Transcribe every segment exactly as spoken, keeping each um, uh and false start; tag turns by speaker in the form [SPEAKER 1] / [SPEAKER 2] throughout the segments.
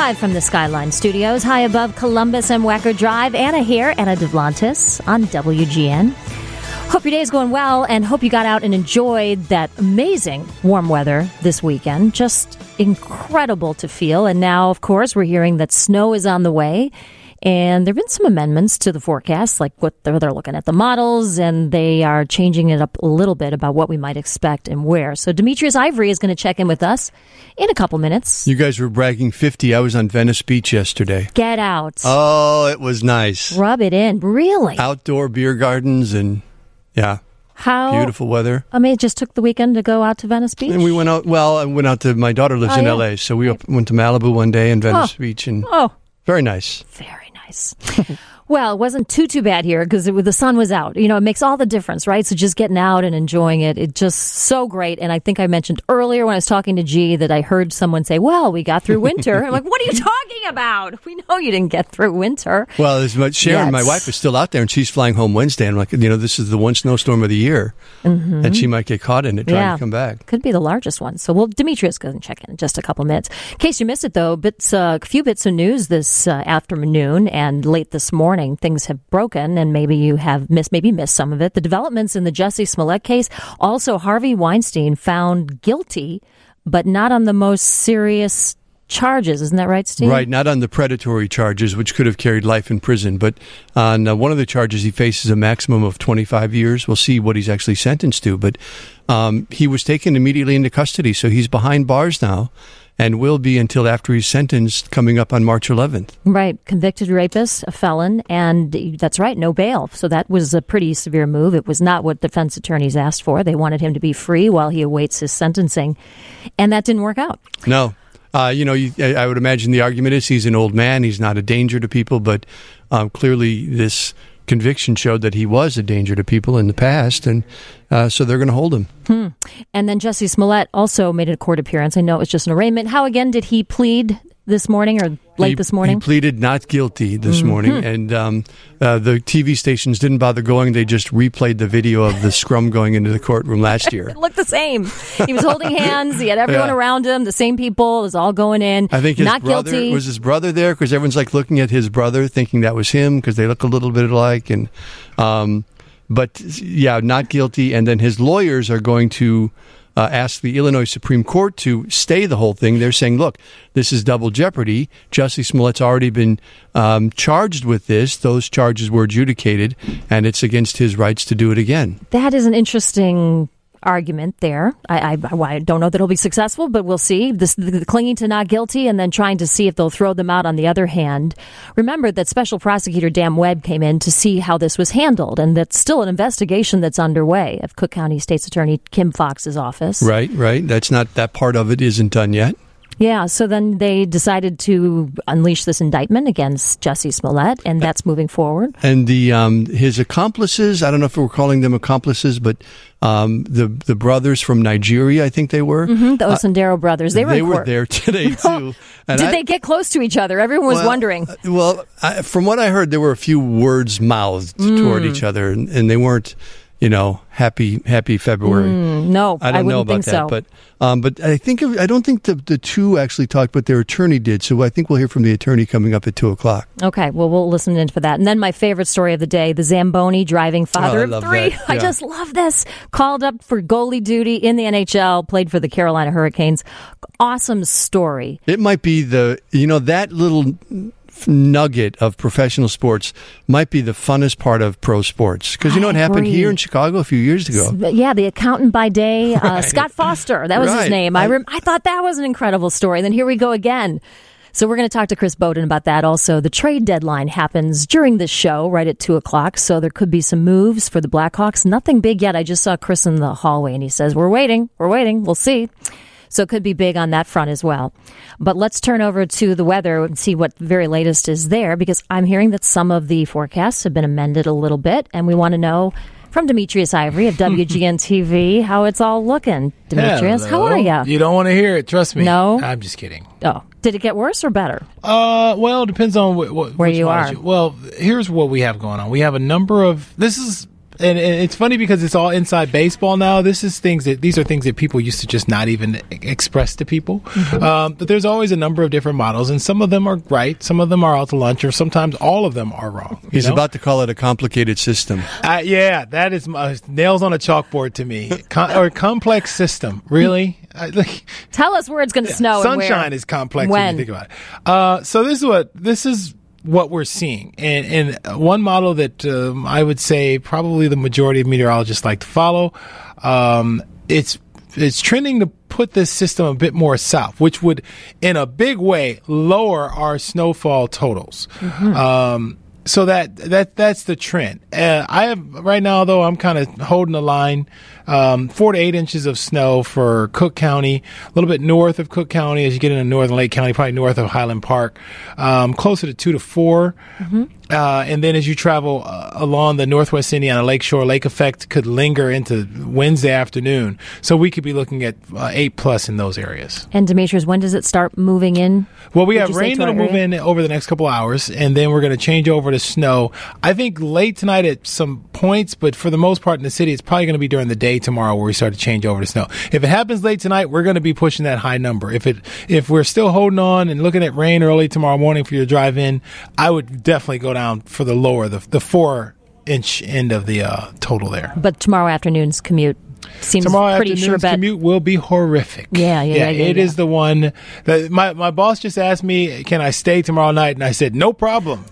[SPEAKER 1] Live from the Skyline Studios, high above Columbus and Wacker Drive, Anna here, Anna Devlantis on W G N. Hope your day is going well, and hope you got out and enjoyed that amazing warm weather this weekend. Just incredible to feel. And now, of course, we're hearing that snow is on the way. And there have been some amendments to the forecast, like what they're, they're looking at the models, and they are changing it up a little bit about what we might expect and where. So Demetrius Ivory is going to check in with us in a couple minutes.
[SPEAKER 2] You guys were bragging fifty. I was on Venice Beach yesterday.
[SPEAKER 1] Get out.
[SPEAKER 2] Oh, it was nice.
[SPEAKER 1] Rub it in. Really?
[SPEAKER 2] Outdoor beer gardens and, yeah.
[SPEAKER 1] How
[SPEAKER 2] beautiful weather.
[SPEAKER 1] I mean, it just took the weekend to go out to Venice Beach?
[SPEAKER 2] And we went out, well, I went out to, my daughter lives
[SPEAKER 1] oh,
[SPEAKER 2] in
[SPEAKER 1] yeah.
[SPEAKER 2] L A, so we up, went to Malibu one day and Venice
[SPEAKER 1] oh.
[SPEAKER 2] Beach. and
[SPEAKER 1] Oh.
[SPEAKER 2] Very nice.
[SPEAKER 1] Very nice. Well, it wasn't too, too bad here because the sun was out. You know, it makes all the difference, right? So just getting out and enjoying it, it's just so great. And I think I mentioned earlier when I was talking to G that I heard someone say, well, we got through winter. I'm like, what are you talking about? We know you didn't get through winter.
[SPEAKER 2] Well, as much, Sharon,
[SPEAKER 1] Yes.
[SPEAKER 2] my wife, is still out there, and she's flying home Wednesday. And I'm like, you know, this is the one snowstorm of the year, mm-hmm. and she might get caught in it trying
[SPEAKER 1] yeah.
[SPEAKER 2] to come back.
[SPEAKER 1] Could be the largest one. So, well, Demetrius go and check in in just a couple minutes. In case you missed it, though, bits, uh, a few bits of news this uh, afternoon and late this morning. Things have broken, and maybe you have missed, maybe missed some of it. The developments in the Jussie Smollett case. Also, Harvey Weinstein found guilty, but not on the most serious charges. Isn't that right, Steve?
[SPEAKER 2] Right, not on the predatory charges, which could have carried life in prison, but on uh, one of the charges, he faces a maximum of twenty-five years. We'll see what he's actually sentenced to, but um, he was taken immediately into custody, so he's behind bars now, and will be until after he's sentenced, coming up on March eleventh.
[SPEAKER 1] Right. Convicted rapist, a felon, and that's right, no bail. So that was a pretty severe move. It was not what defense attorneys asked for. They wanted him to be free while he awaits his sentencing, and that didn't work out.
[SPEAKER 2] No. Uh, you know, you, I would imagine the argument is he's an old man. He's not a danger to people, but um, clearly this conviction showed that he was a danger to people in the past, and uh, so they're going to hold him.
[SPEAKER 1] Hmm. And then Jussie Smollett also made a court appearance. I know it was just an arraignment. How, again, did he plead this morning or late
[SPEAKER 2] he,
[SPEAKER 1] this morning?
[SPEAKER 2] He pleaded not guilty this mm-hmm. morning, and um, uh, the T V stations didn't bother going. They just replayed the video of the scrum going into the courtroom last year.
[SPEAKER 1] It looked the same. He was holding hands. He had everyone yeah. around him, the same people. It was all going in.
[SPEAKER 2] I think his
[SPEAKER 1] not
[SPEAKER 2] brother,
[SPEAKER 1] guilty.
[SPEAKER 2] was his brother there, because everyone's like looking at his brother thinking that was him because they look a little bit alike. And um, But, yeah, not guilty. And then his lawyers are going to Uh, asked the Illinois Supreme Court to stay the whole thing. They're saying, look, this is double jeopardy. Jussie Smollett's already been um, charged with this. Those charges were adjudicated, and it's against his rights to do it again.
[SPEAKER 1] That is an interesting argument there. I, I, I don't know that it'll be successful, but we'll see. This, the clinging to not guilty and then trying to see if they'll throw them out on the other hand. Remember that Special Prosecutor Dan Webb came in to see how this was handled, and that's still an investigation that's underway of Cook County State's Attorney Kim Fox's office.
[SPEAKER 2] Right, right. That's not, that part of it isn't done yet.
[SPEAKER 1] Yeah, so then they decided to unleash this indictment against Jussie Smollett, and that's moving forward.
[SPEAKER 2] And the um, his accomplices, I don't know if we're calling them accomplices, but um, the the brothers from Nigeria, I think they were.
[SPEAKER 1] Mm-hmm, the Osundero uh, brothers. They were,
[SPEAKER 2] they
[SPEAKER 1] in
[SPEAKER 2] were
[SPEAKER 1] court.
[SPEAKER 2] there today, too. And
[SPEAKER 1] Did
[SPEAKER 2] I,
[SPEAKER 1] they get close to each other? Everyone was
[SPEAKER 2] well,
[SPEAKER 1] wondering.
[SPEAKER 2] Uh, well, I, from what I heard, there were a few words mouthed mm. toward each other, and, and they weren't, you know, happy happy February.
[SPEAKER 1] Mm, no,
[SPEAKER 2] I don't
[SPEAKER 1] I
[SPEAKER 2] know about
[SPEAKER 1] think
[SPEAKER 2] that,
[SPEAKER 1] so.
[SPEAKER 2] but um, but I think I don't think the the two actually talked, but their attorney did. So I think we'll hear from the attorney coming up at two o'clock.
[SPEAKER 1] Okay, well we'll listen in for that. And then my favorite story of the day: the Zamboni driving father
[SPEAKER 2] oh,
[SPEAKER 1] of three.
[SPEAKER 2] That.
[SPEAKER 1] I
[SPEAKER 2] Yeah.
[SPEAKER 1] just love this. Called up for goalie duty in the N H L, played for the Carolina Hurricanes. Awesome story.
[SPEAKER 2] It might be the you know that little nugget of professional sports might be the funnest part of pro sports, because you know
[SPEAKER 1] I
[SPEAKER 2] what happened
[SPEAKER 1] agree.
[SPEAKER 2] here in Chicago a few years ago.
[SPEAKER 1] Yeah, the accountant by day, uh,
[SPEAKER 2] Right.
[SPEAKER 1] Scott Foster. That was
[SPEAKER 2] Right.
[SPEAKER 1] his name. I,
[SPEAKER 2] I-
[SPEAKER 1] rem- I thought that was an incredible story. Then here we go again. So we're going to talk to Chris Bowden about that. Also, the trade deadline happens during this show, right at two o'clock. So there could be some moves for the Blackhawks. Nothing big yet. I just saw Chris in the hallway, and he says, we're waiting. We're waiting. We'll see. So it could be big on that front as well. But let's turn over to the weather and see what very latest is there, because I'm hearing that some of the forecasts have been amended a little bit, and we want to know from Demetrius Ivory of W G N T V how it's all looking. Demetrius,
[SPEAKER 3] Hello.
[SPEAKER 1] how are you?
[SPEAKER 3] You don't want to hear it, trust me.
[SPEAKER 1] No?
[SPEAKER 3] I'm just kidding.
[SPEAKER 1] Oh, did it get worse or better?
[SPEAKER 3] Uh, well, it depends on wh- wh-
[SPEAKER 1] Where
[SPEAKER 3] which
[SPEAKER 1] you
[SPEAKER 3] one
[SPEAKER 1] are.
[SPEAKER 3] You, well, here's what we have going on. We have a number of, this is And, and it's funny because it's all inside baseball now. This is things that these are things that people used to just not even express to people. Mm-hmm. Um, but there's always a number of different models, and some of them are right, some of them are out to lunch, or sometimes all of them are wrong.
[SPEAKER 2] He's
[SPEAKER 3] know?
[SPEAKER 2] about to call it a complicated system.
[SPEAKER 3] Uh, yeah, that is uh, nails on a chalkboard to me. Com- or complex system, really? I, like,
[SPEAKER 1] Tell us where it's going to
[SPEAKER 3] yeah,
[SPEAKER 1] snow.
[SPEAKER 3] Sunshine
[SPEAKER 1] and where.
[SPEAKER 3] is complex
[SPEAKER 1] when?
[SPEAKER 3] when you think about it. Uh, so this is what this is. What we're seeing, and, and one model that um, I would say probably the majority of meteorologists like to follow, um, it's it's trending to put this system a bit more south, which would, in a big way, lower our snowfall totals. Mm-hmm. Um, so that that that's the trend. Uh, I have right now, though, I'm kind of holding the line. Um, four to eight inches of snow for Cook County, a little bit north of Cook County as you get into northern Lake County, probably north of Highland Park, um, closer to two to four. Mm-hmm. Uh, and then as you travel uh, along the northwest Indiana lakeshore, lake effect could linger into Wednesday afternoon. So we could be looking at uh, eight plus in those areas.
[SPEAKER 1] And Demetrius, when does it start moving in?
[SPEAKER 3] Well, we have rain that'll move in over the next couple hours, and then we're going to change over to snow. I think late tonight at some points, but for the most part in the city, it's probably going to be during the day tomorrow where we start to change over to snow. If it happens late tonight, we're going to be pushing that high number. If it if we're still holding on and looking at rain early tomorrow morning for your drive in, I would definitely go down for the lower, the the four inch end of the uh, total there.
[SPEAKER 1] But tomorrow afternoon's commute seems
[SPEAKER 3] Tomorrow
[SPEAKER 1] pretty
[SPEAKER 3] afternoon's
[SPEAKER 1] sure bet.
[SPEAKER 3] commute will be horrific.
[SPEAKER 1] Yeah, yeah, yeah. yeah,
[SPEAKER 3] it
[SPEAKER 1] yeah.
[SPEAKER 3] is the one that my, my boss just asked me, can I stay tomorrow night? And I said, no problem.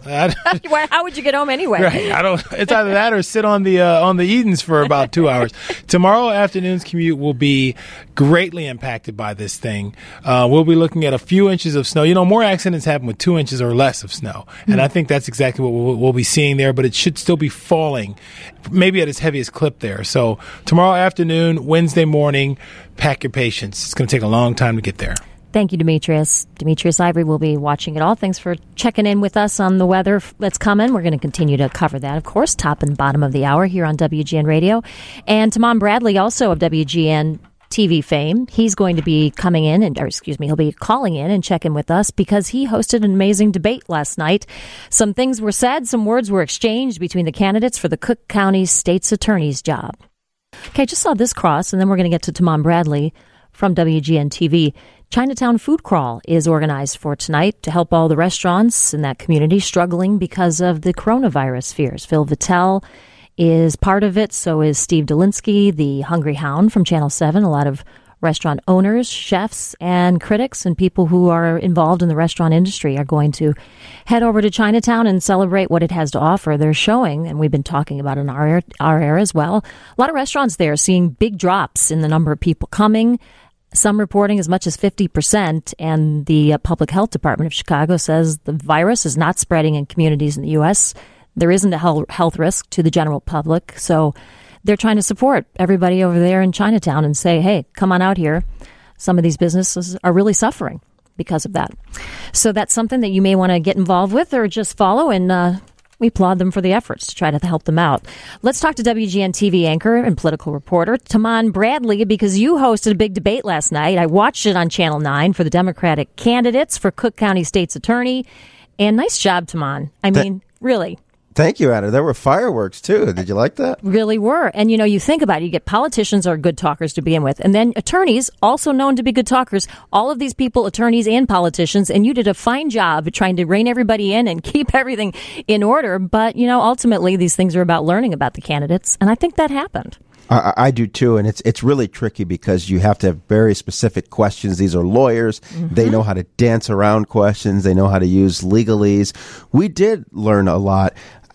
[SPEAKER 1] How would you get home anyway?
[SPEAKER 3] Right. I don't, it's either that or sit on the, uh, on the Edens for about two hours. Tomorrow afternoon's commute will be greatly impacted by this thing. Uh, we'll be looking at a few inches of snow. You know, more accidents happen with two inches or less of snow. And mm-hmm. I think that's exactly what we'll, we'll be seeing there, but it should still be falling, maybe at its heaviest clip there. So tomorrow afternoon, Wednesday morning, pack your patience. It's going to take a long time to get there.
[SPEAKER 1] Thank you, Demetrius. Demetrius Ivory will be watching it all. Thanks for checking in with us on the weather that's coming. We're going to continue to cover that, of course, top and bottom of the hour here on W G N Radio. And Tamon Bradley, also of W G N T V fame, he's going to be coming in, and or excuse me, he'll be calling in and checking with us because he hosted an amazing debate last night. Some things were said, some words were exchanged between the candidates for the Cook County State's Attorney's job. Okay, just saw this cross, and then we're going to get to Tamon Bradley from W G N T V. Chinatown Food Crawl is organized for tonight to help all the restaurants in that community struggling because of the coronavirus fears. Phil Vitale is part of it. So is Steve Dolinsky, the Hungry Hound from Channel seven. A lot of restaurant owners, chefs, and critics and people who are involved in the restaurant industry are going to head over to Chinatown and celebrate what it has to offer. They're showing, and we've been talking about in our, our air as well, a lot of restaurants there seeing big drops in the number of people coming, some reporting as much as fifty percent, and the uh, Public Health Department of Chicago says the virus is not spreading in communities in the U S. There isn't a health risk to the general public, so they're trying to support everybody over there in Chinatown and say, hey, come on out here. Some of these businesses are really suffering because of that. So that's something that you may want to get involved with or just follow, and uh, we applaud them for the efforts to try to help them out. Let's talk to W G N T V anchor and political reporter Tamon Bradley, because you hosted a big debate last night. I watched it on Channel nine for the Democratic candidates for Cook County State's Attorney. And nice job, Tamon. I mean, Th- really.
[SPEAKER 4] Thank you, Anna. There were fireworks, too. Did you like that?
[SPEAKER 1] Really were. And, you know, you think about it, you get politicians are good talkers to begin with, and then attorneys, also known to be good talkers. All of these people, attorneys and politicians, and you did a fine job at trying to rein everybody in and keep everything in order. But, you know, ultimately, these things are about learning about the candidates, and I think that happened.
[SPEAKER 4] I, I do, too, and it's it's really tricky because you have to have very specific questions. These are lawyers. Mm-hmm. They know how to dance around questions. They know how to use legalese. We did learn a lot.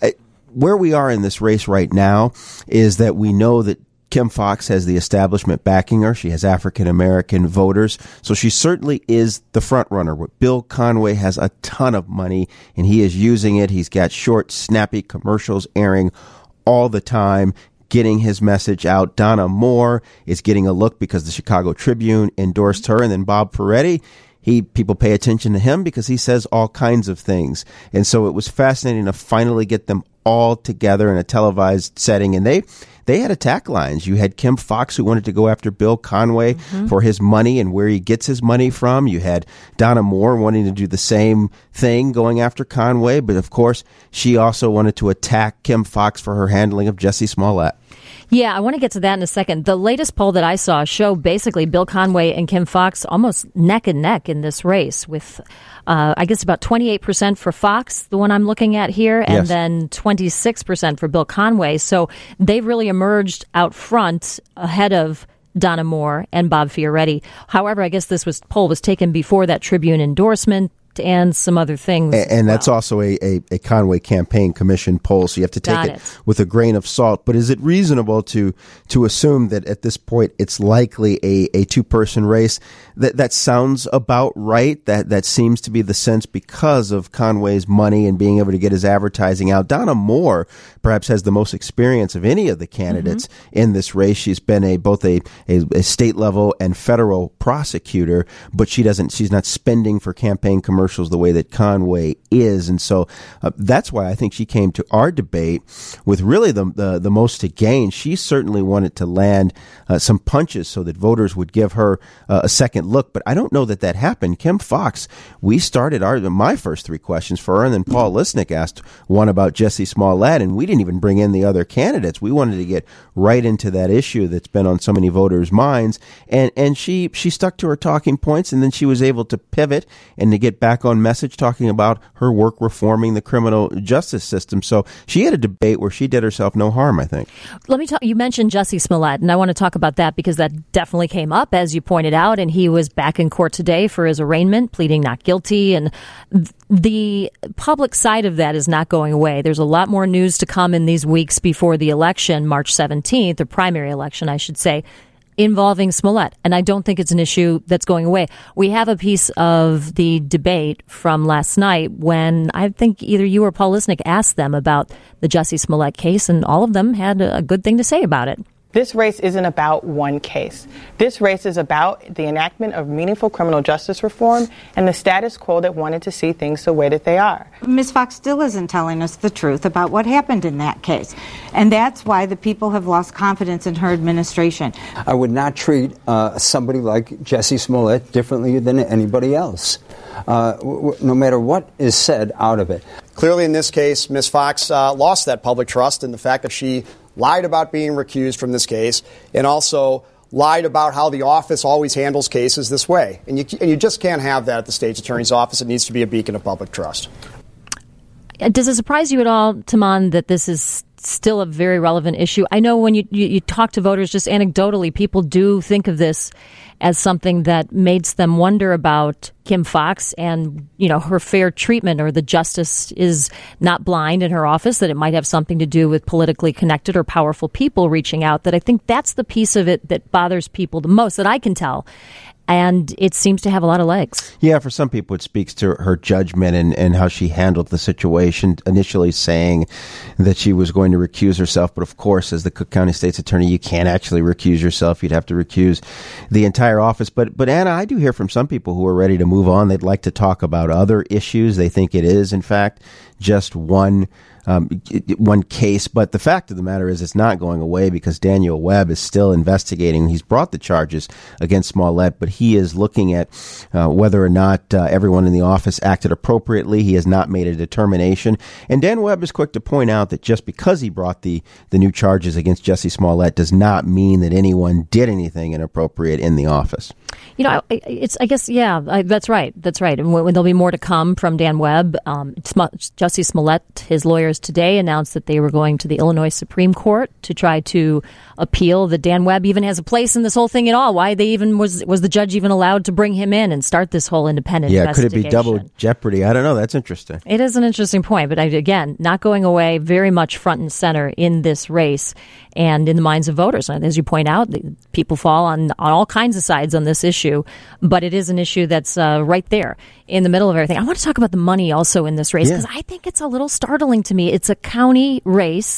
[SPEAKER 4] Where we are in this race right now is that we know that Kim Foxx has the establishment backing her. She has African-American voters. So she certainly is the front runner. Bill Conway has a ton of money, and he is using it. He's got short, snappy commercials airing all the time, getting his message out. Donna Moore is getting a look because the Chicago Tribune endorsed her. And then Bob Ferretti, He people pay attention to him because he says all kinds of things. And so it was fascinating to finally get them all together in a televised setting. And they they had attack lines. You had Kim Foxx, who wanted to go after Bill Conway mm-hmm. for his money and where he gets his money from. You had Donna Moore wanting to do the same thing, going after Conway. But, of course, she also wanted to attack Kim Foxx for her handling of Jussie Smollett.
[SPEAKER 1] Yeah, I want to get to that in a second. The latest poll that I saw show basically Bill Conway and Kim Foxx almost neck and neck in this race with, uh, I guess, about twenty-eight percent for Fox, the one I'm looking at here, and
[SPEAKER 4] yes.
[SPEAKER 1] then twenty-six percent for Bill Conway. So they've really emerged out front ahead of Donna Moore and Bob Fioretti. However, I guess this was poll was taken before that Tribune endorsement and some other things.
[SPEAKER 4] And, and that's well. also a, a, a Conway Campaign Commission poll, so you have to take it, it with a grain of salt. But is it reasonable to to assume that at this point it's likely a, a two-person race? That that sounds about right. That that seems to be the sense because of Conway's money and being able to get his advertising out. Donna Moore perhaps has the most experience of any of the candidates mm-hmm. in this race. She's been a both a, a, a state level and federal prosecutor, but she doesn't. She's not spending for campaign commercials the way that Conway is, and so uh, that's why I think she came to our debate with really the the, the most to gain. She certainly wanted to land uh, some punches so that voters would give her uh, a second look, but I don't know that that happened. Kim Foxx, we started our my first three questions for her, and then Paul Lisnick asked one about Jussie Smollett, and we didn't even bring in the other candidates. We wanted to get right into that issue that's been on so many voters' minds, and and she she stuck to her talking points, and then she was able to pivot and to get back on message talking about her work reforming the criminal justice system. So she had a debate where she did herself no harm, I think.
[SPEAKER 1] Let me talk. You mentioned Jussie Smollett, and I want to talk about that because that definitely came up, as you pointed out, and he was back in court today for his arraignment, pleading not guilty, and th- the public side of that is not going away. There's a lot more news to come in these weeks before the election, March seventeenth, or primary election, I should say, involving Smollett. And I don't think it's an issue that's going away. We have a piece of the debate from last night when I think either you or Paul Lisnick asked them about the Jussie Smollett case, and all of them had a good thing to say about it.
[SPEAKER 5] This race isn't about one case. This race is about the enactment of meaningful criminal justice reform and the status quo that wanted to see things the way that they are.
[SPEAKER 6] Miz Foxx still isn't telling us the truth about what happened in that case. And that's why the people have lost confidence in her administration.
[SPEAKER 7] I would not treat uh, somebody like Jussie Smollett differently than anybody else, uh, w- w- no matter what is said out of it.
[SPEAKER 8] Clearly, in this case, Miz Foxx uh, lost that public trust in the fact that she lied about being recused from this case, and also lied about how the office always handles cases this way. And you, and you just can't have that at the state's attorney's office. It needs to be a beacon of public trust.
[SPEAKER 1] Does it surprise you at all, Taman, that this is still a very relevant issue? I know when you, you, you talk to voters, just anecdotally, people do think of this as something that makes them wonder about Kim Foxx and, you know, her fair treatment, or the justice is not blind in her office, that it might have something to do with politically connected or powerful people reaching out. That I think that's the piece of it that bothers people the most, that I can tell. And it seems to have a lot of legs.
[SPEAKER 4] Yeah, for some people it speaks to her judgment and, and how she handled the situation, initially saying that she was going to recuse herself. But of course, as the Cook County State's Attorney, you can't actually recuse yourself. You'd have to recuse the entire office. But, but Anna, I do hear from some people who are ready to move on. They'd like to talk about other issues. They think it is, in fact, just one Um, one case, but the fact of the matter is it's not going away because Daniel Webb is still investigating. He's brought the charges against Smollett, but he is looking at uh, whether or not uh, everyone in the office acted appropriately. He has not made a determination. And Dan Webb is quick to point out that just because he brought the, the new charges against Jussie Smollett does not mean that anyone did anything inappropriate in the office.
[SPEAKER 1] You know, it's, I guess, yeah, I, that's right. That's right. And when, when there'll be more to come from Dan Webb, um, Jussie Smollett, his lawyers today announced that they were going to the Illinois Supreme Court to try to appeal that Dan Webb even has a place in this whole thing at all. Why they even was was the judge even allowed to bring him in and start this whole independent
[SPEAKER 4] yeah,
[SPEAKER 1] investigation?
[SPEAKER 4] Yeah, could it be double jeopardy? I don't know. That's interesting.
[SPEAKER 1] It is an interesting point, but I, again, not going away, very much front and center in this race and in the minds of voters. And as you point out, people fall on, on all kinds of sides on this issue, but it is an issue that's uh, right there in the middle of everything. I want to talk about the money also in this race because yeah. I think it's a little startling to me. It's a county race,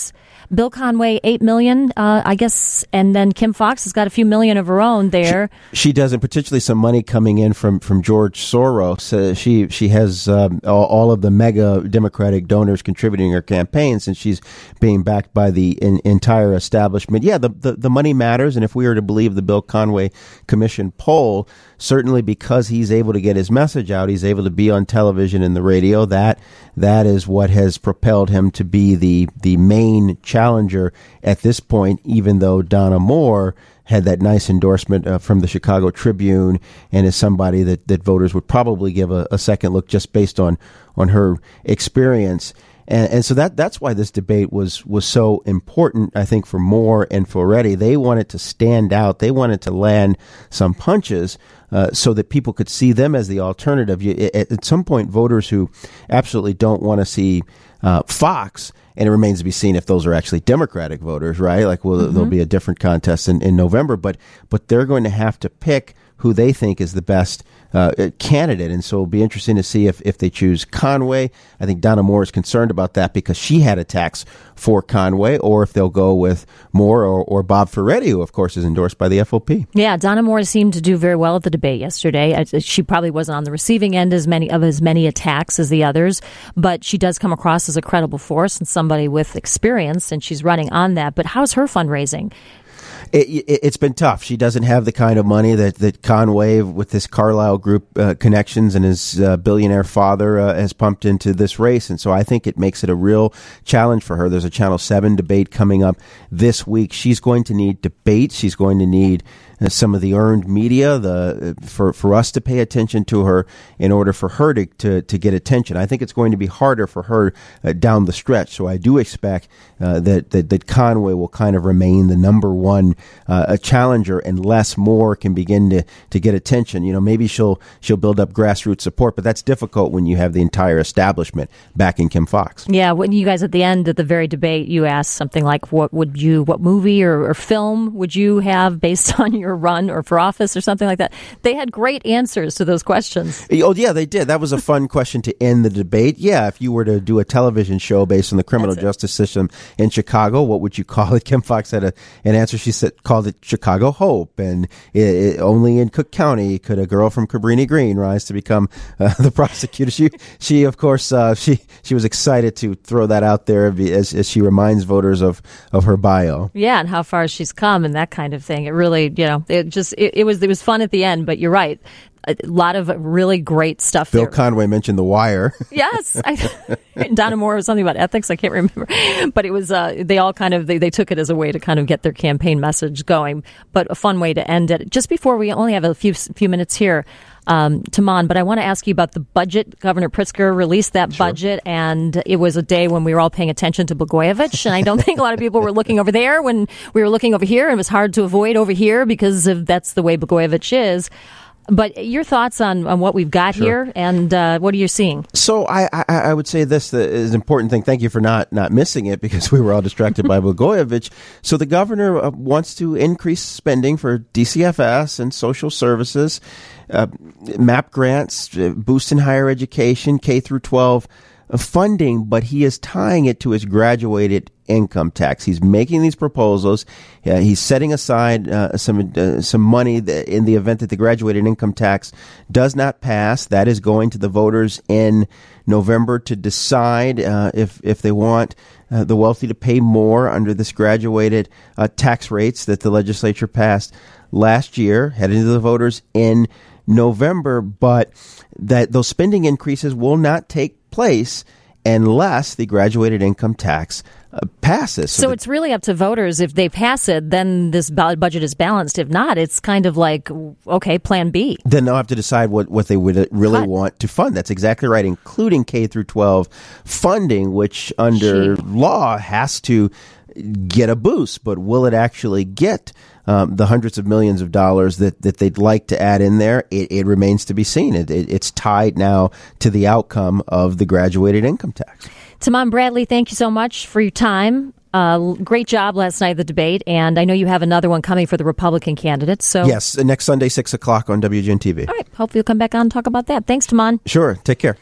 [SPEAKER 1] Bill Conway, eight million, uh, I guess, and then Kim Foxx has got a few million of her own there.
[SPEAKER 4] She, she does, and particularly some money coming in from, from George Soros. Uh, she she has um, all, all of the mega Democratic donors contributing her campaigns, and she's being backed by the in, entire establishment. Yeah, the, the, the money matters, and if we were to believe the Bill Conway Commission poll, certainly because he's able to get his message out, he's able to be on television and the radio. That that is what has propelled him to be the the main challenger at this point, even though Donna Moore had that nice endorsement uh, from the Chicago Tribune and is somebody that, that voters would probably give a, a second look just based on, on her experience. And, and so that that's why this debate was was so important, I think, for Moore and for Reddy. They wanted to stand out. They wanted to land some punches uh, so that people could see them as the alternative. You, at, at some point, voters who absolutely don't want to see uh, Fox, and it remains to be seen if those are actually Democratic voters, right? Like, well, mm-hmm. there'll be a different contest in, in November, but but they're going to have to pick who they think is the best uh, candidate. And so it'll be interesting to see if, if they choose Conway. I think Donna Moore is concerned about that because she had attacks for Conway, or if they'll go with Moore or, or Bob Ferretti, who, of course, is endorsed by the F O P.
[SPEAKER 1] Yeah, Donna Moore seemed to do very well at the debate yesterday. She probably wasn't on the receiving end as many of as many attacks as the others, but she does come across as a credible force and somebody with experience, and she's running on that. But how's her fundraising?
[SPEAKER 4] It, it, it's been tough. She doesn't have the kind of money that, that Conway, with his Carlyle Group uh, connections and his uh, billionaire father, uh, has pumped into this race. And so I think it makes it a real challenge for her. There's a Channel seven debate coming up this week. She's going to need debate. She's going to need uh, some of the earned media the for, for us to pay attention to her in order for her to, to, to get attention. I think it's going to be harder for her uh, down the stretch. So I do expect uh, that, that, that Conway will kind of remain the number one Uh, a challenger unless Moore can begin to, to get attention. You know, maybe she'll she'll build up grassroots support, but that's difficult when you have the entire establishment backing Kim Foxx.
[SPEAKER 1] Yeah, when you guys at the end of the very debate, you asked something like, "What would you, what movie or, or film would you have based on your run or for office or something like that?" They had great answers to those questions.
[SPEAKER 4] Oh yeah, they did. That was a fun question to end the debate. Yeah, if you were to do a television show based on the criminal justice system in Chicago, what would you call it? Kim Foxx had a, an answer. She said, called it Chicago Hope, and it, it, only in Cook County could a girl from Cabrini Green rise to become uh, the prosecutor. She, she of course, uh, she she was excited to throw that out there as, as she reminds voters of, of her bio.
[SPEAKER 1] Yeah, and how far she's come and that kind of thing. It really, you know, it just it, it was it was fun at the end. But you're right. A lot of really great stuff
[SPEAKER 4] Bill
[SPEAKER 1] there.
[SPEAKER 4] Conway mentioned The Wire.
[SPEAKER 1] Yes. I, Donna Moore was something about ethics. I can't remember. But it was, uh, they all kind of, they, they took it as a way to kind of get their campaign message going. But a fun way to end it. Just before we only have a few few minutes here, um, Taman, but I want to ask you about the budget. Governor Pritzker released that sure. budget, and it was a day when we were all paying attention to Blagojevich. And I don't think a lot of people were looking over there when we were looking over here. And it was hard to avoid over here because of, that's the way Blagojevich is. But your thoughts on, on what we've got sure. here, and uh, what are you seeing?
[SPEAKER 4] So I, I, I would say this is an important thing. Thank you for not, not missing it, because we were all distracted by Blagojevich. So the governor uh, wants to increase spending for D C F S and social services, uh, MAP grants, uh, boosting higher education, K through twelve funding, but he is tying it to his graduated income tax. He's making these proposals. Uh, he's setting aside uh, some uh, some money that in the event that the graduated income tax does not pass. That is going to the voters in November to decide uh, if if they want uh, the wealthy to pay more under this graduated uh, tax rates that the legislature passed last year, heading to the voters in November. But that those spending increases will not take place unless the graduated income tax uh, passes.
[SPEAKER 1] So, so the, it's really up to voters. If they pass it, then this budget is balanced. If not, it's kind of like, okay, plan B.
[SPEAKER 4] Then they'll have to decide what, what they would really Cut. want to fund. That's exactly right, including K through twelve funding, which under Gee. law has to get a boost. But will it actually get Um, the hundreds of millions of dollars that, that they'd like to add in there? It, it remains to be seen. It, it, it's tied now to the outcome of the graduated income tax.
[SPEAKER 1] Taman Bradley, thank you so much for your time. Uh, great job last night at the debate, and I know you have another one coming for the Republican candidates. So
[SPEAKER 4] yes, next Sunday, six o'clock on W G N T V.
[SPEAKER 1] All right, hopefully you'll come back on and talk about that. Thanks, Taman.
[SPEAKER 4] Sure, take care.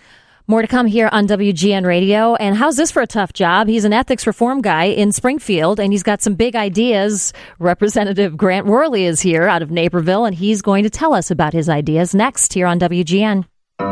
[SPEAKER 1] More to come here on W G N Radio. And how's this for a tough job? He's an ethics reform guy in Springfield, and he's got some big ideas. Representative Grant Worley is here out of Naperville, and he's going to tell us about his ideas next here on W G N.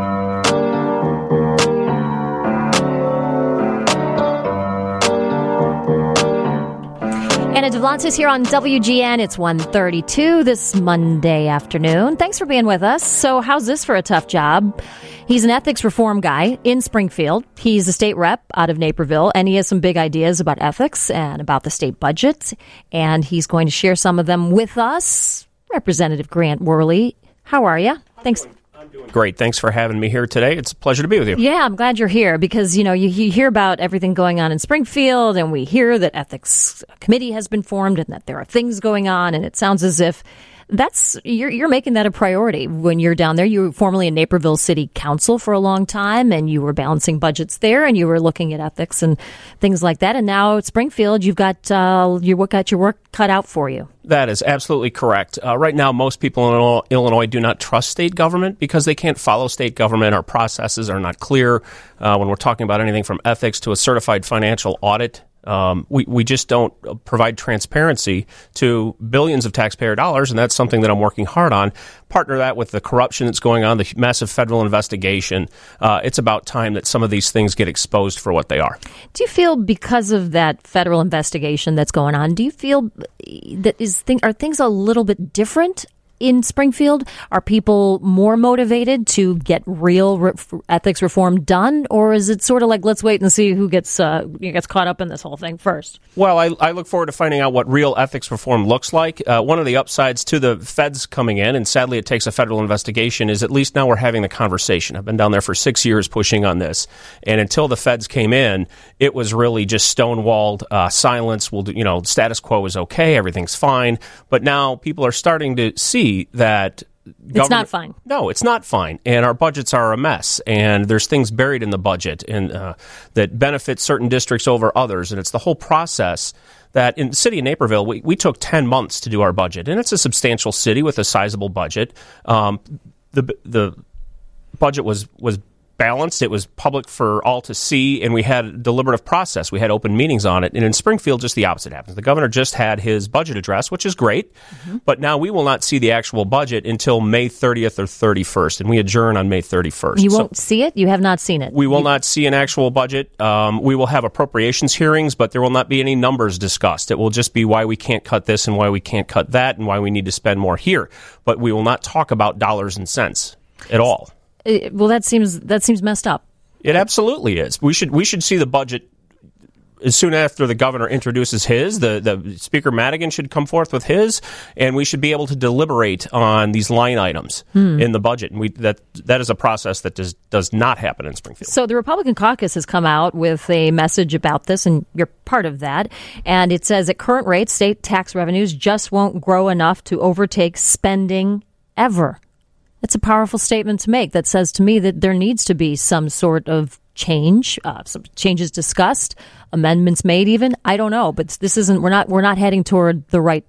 [SPEAKER 1] Anna Duvlantis here on W G N. It's one thirty-two this Monday afternoon. Thanks for being with us. So how's this for a tough job? He's an ethics reform guy in Springfield. He's a state rep out of Naperville, and he has some big ideas about ethics and about the state budget, and he's going to share some of them with us. Representative Grant Worley, how are you? Thanks.
[SPEAKER 9] Great. Thanks for having me here today. It's a pleasure to be with you.
[SPEAKER 1] Yeah, I'm glad you're here because, you know, you, you hear about everything going on in Springfield, and we hear that ethics committee has been formed and that there are things going on, and it sounds as if that's you're you're making that a priority when you're down there. You were formerly in Naperville City Council for a long time, and you were balancing budgets there, and you were looking at ethics and things like that. And now at Springfield, you've got uh, you got your work cut out for you.
[SPEAKER 9] That is absolutely correct. Uh, right now, most people in Illinois do not trust state government because they can't follow state government. Our processes are not clear uh, when we're talking about anything from ethics to a certified financial audit. Um, we, we just don't provide transparency to billions of taxpayer dollars, and that's something that I'm working hard on. Partner that with the corruption that's going on, the massive federal investigation. Uh, it's about time that some of these things get exposed for what they are.
[SPEAKER 1] Do you feel because of that federal investigation that's going on, do you feel that is thing, are things a little bit different in Springfield? Are people more motivated to get real re- ethics reform done, or is it sort of like let's wait and see who gets uh, gets caught up in this whole thing first?
[SPEAKER 9] Well, I, I look forward to finding out what real ethics reform looks like. Uh, one of the upsides to the feds coming in, and sadly it takes a federal investigation, is at least now we're having the conversation. I've been down there for six years pushing on this, and until the feds came in, it was really just stonewalled uh, silence. We'll do, you know, status quo is okay, everything's fine, but now people are starting to see that
[SPEAKER 1] it's not fine.
[SPEAKER 9] No, it's not fine. And our budgets are a mess. And there's things buried in the budget and uh, that benefit certain districts over others. And it's the whole process that in the city of Naperville, we, we took ten months to do our budget. And it's a substantial city with a sizable budget. Um, the the budget was was balanced. It was public for all to see, and we had a deliberative process. We had open meetings on it. And in Springfield, just the opposite happens. The governor just had his budget address, which is great, mm-hmm. but now we will not see the actual budget until May thirtieth or thirty-first, and we adjourn on May thirty-first.
[SPEAKER 1] You won't so see it? You have not seen it?
[SPEAKER 9] We will
[SPEAKER 1] you-
[SPEAKER 9] not see an actual budget. Um, we will have appropriations hearings, but there will not be any numbers discussed. It will just be why we can't cut this and why we can't cut that and why we need to spend more here. But we will not talk about dollars and cents at all.
[SPEAKER 1] It, well, that seems that seems messed up.
[SPEAKER 9] It absolutely is. We should we should see the budget as soon after the governor introduces his. The the Speaker Madigan should come forth with his, and we should be able to deliberate on these line items hmm. in the budget. And we that that is a process that does does not happen in Springfield.
[SPEAKER 1] So the Republican caucus has come out with a message about this, and you're part of that. And it says at current rates, state tax revenues just won't grow enough to overtake spending ever. It's a powerful statement to make that says to me that there needs to be some sort of change, uh, some changes discussed, amendments made even. I don't know, but this isn't, we're not, we're not heading toward the right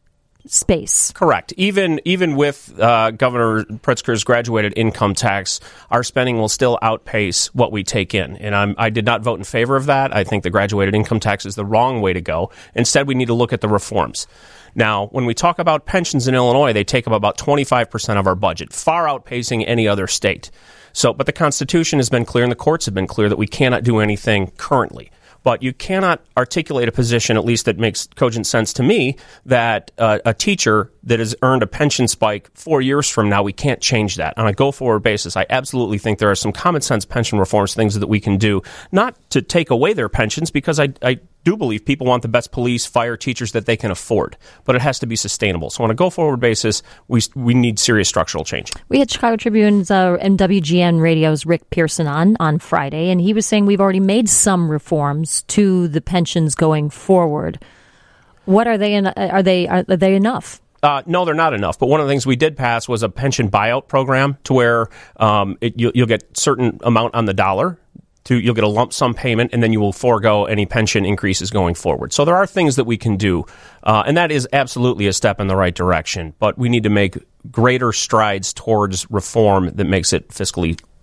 [SPEAKER 1] space.
[SPEAKER 9] Correct. Even even with uh, Governor Pritzker's graduated income tax, our spending will still outpace what we take in. And I'm, I did not vote in favor of that. I think the graduated income tax is the wrong way to go. Instead, we need to look at the reforms. Now, when we talk about pensions in Illinois, they take up about twenty-five percent of our budget, far outpacing any other state. So, but the Constitution has been clear and the courts have been clear that we cannot do anything currently. But you cannot articulate a position, at least that makes cogent sense to me, that uh, a teacher that has earned a pension spike four years from now, we can't change that. On a go-forward basis, I absolutely think there are some common-sense pension reforms, things that we can do, not to take away their pensions, because I, I do believe people want the best police, fire, teachers that they can afford, but it has to be sustainable. So on a go-forward basis, we we need serious structural change.
[SPEAKER 1] We had Chicago Tribune's uh, and W G N Radio's Rick Pearson on on Friday, and he was saying we've already made some reforms to the pensions going forward. What are they? In, are they? Are they enough?
[SPEAKER 9] Uh, no, they're not enough. But one of the things we did pass was a pension buyout program to where um, it, you, you'll get certain amount on the dollar. To, you'll get a lump sum payment, and then you will forego any pension increases going forward. So there are things that we can do, uh, and that is absolutely a step in the right direction. But we need to make greater strides towards reform that makes it fiscally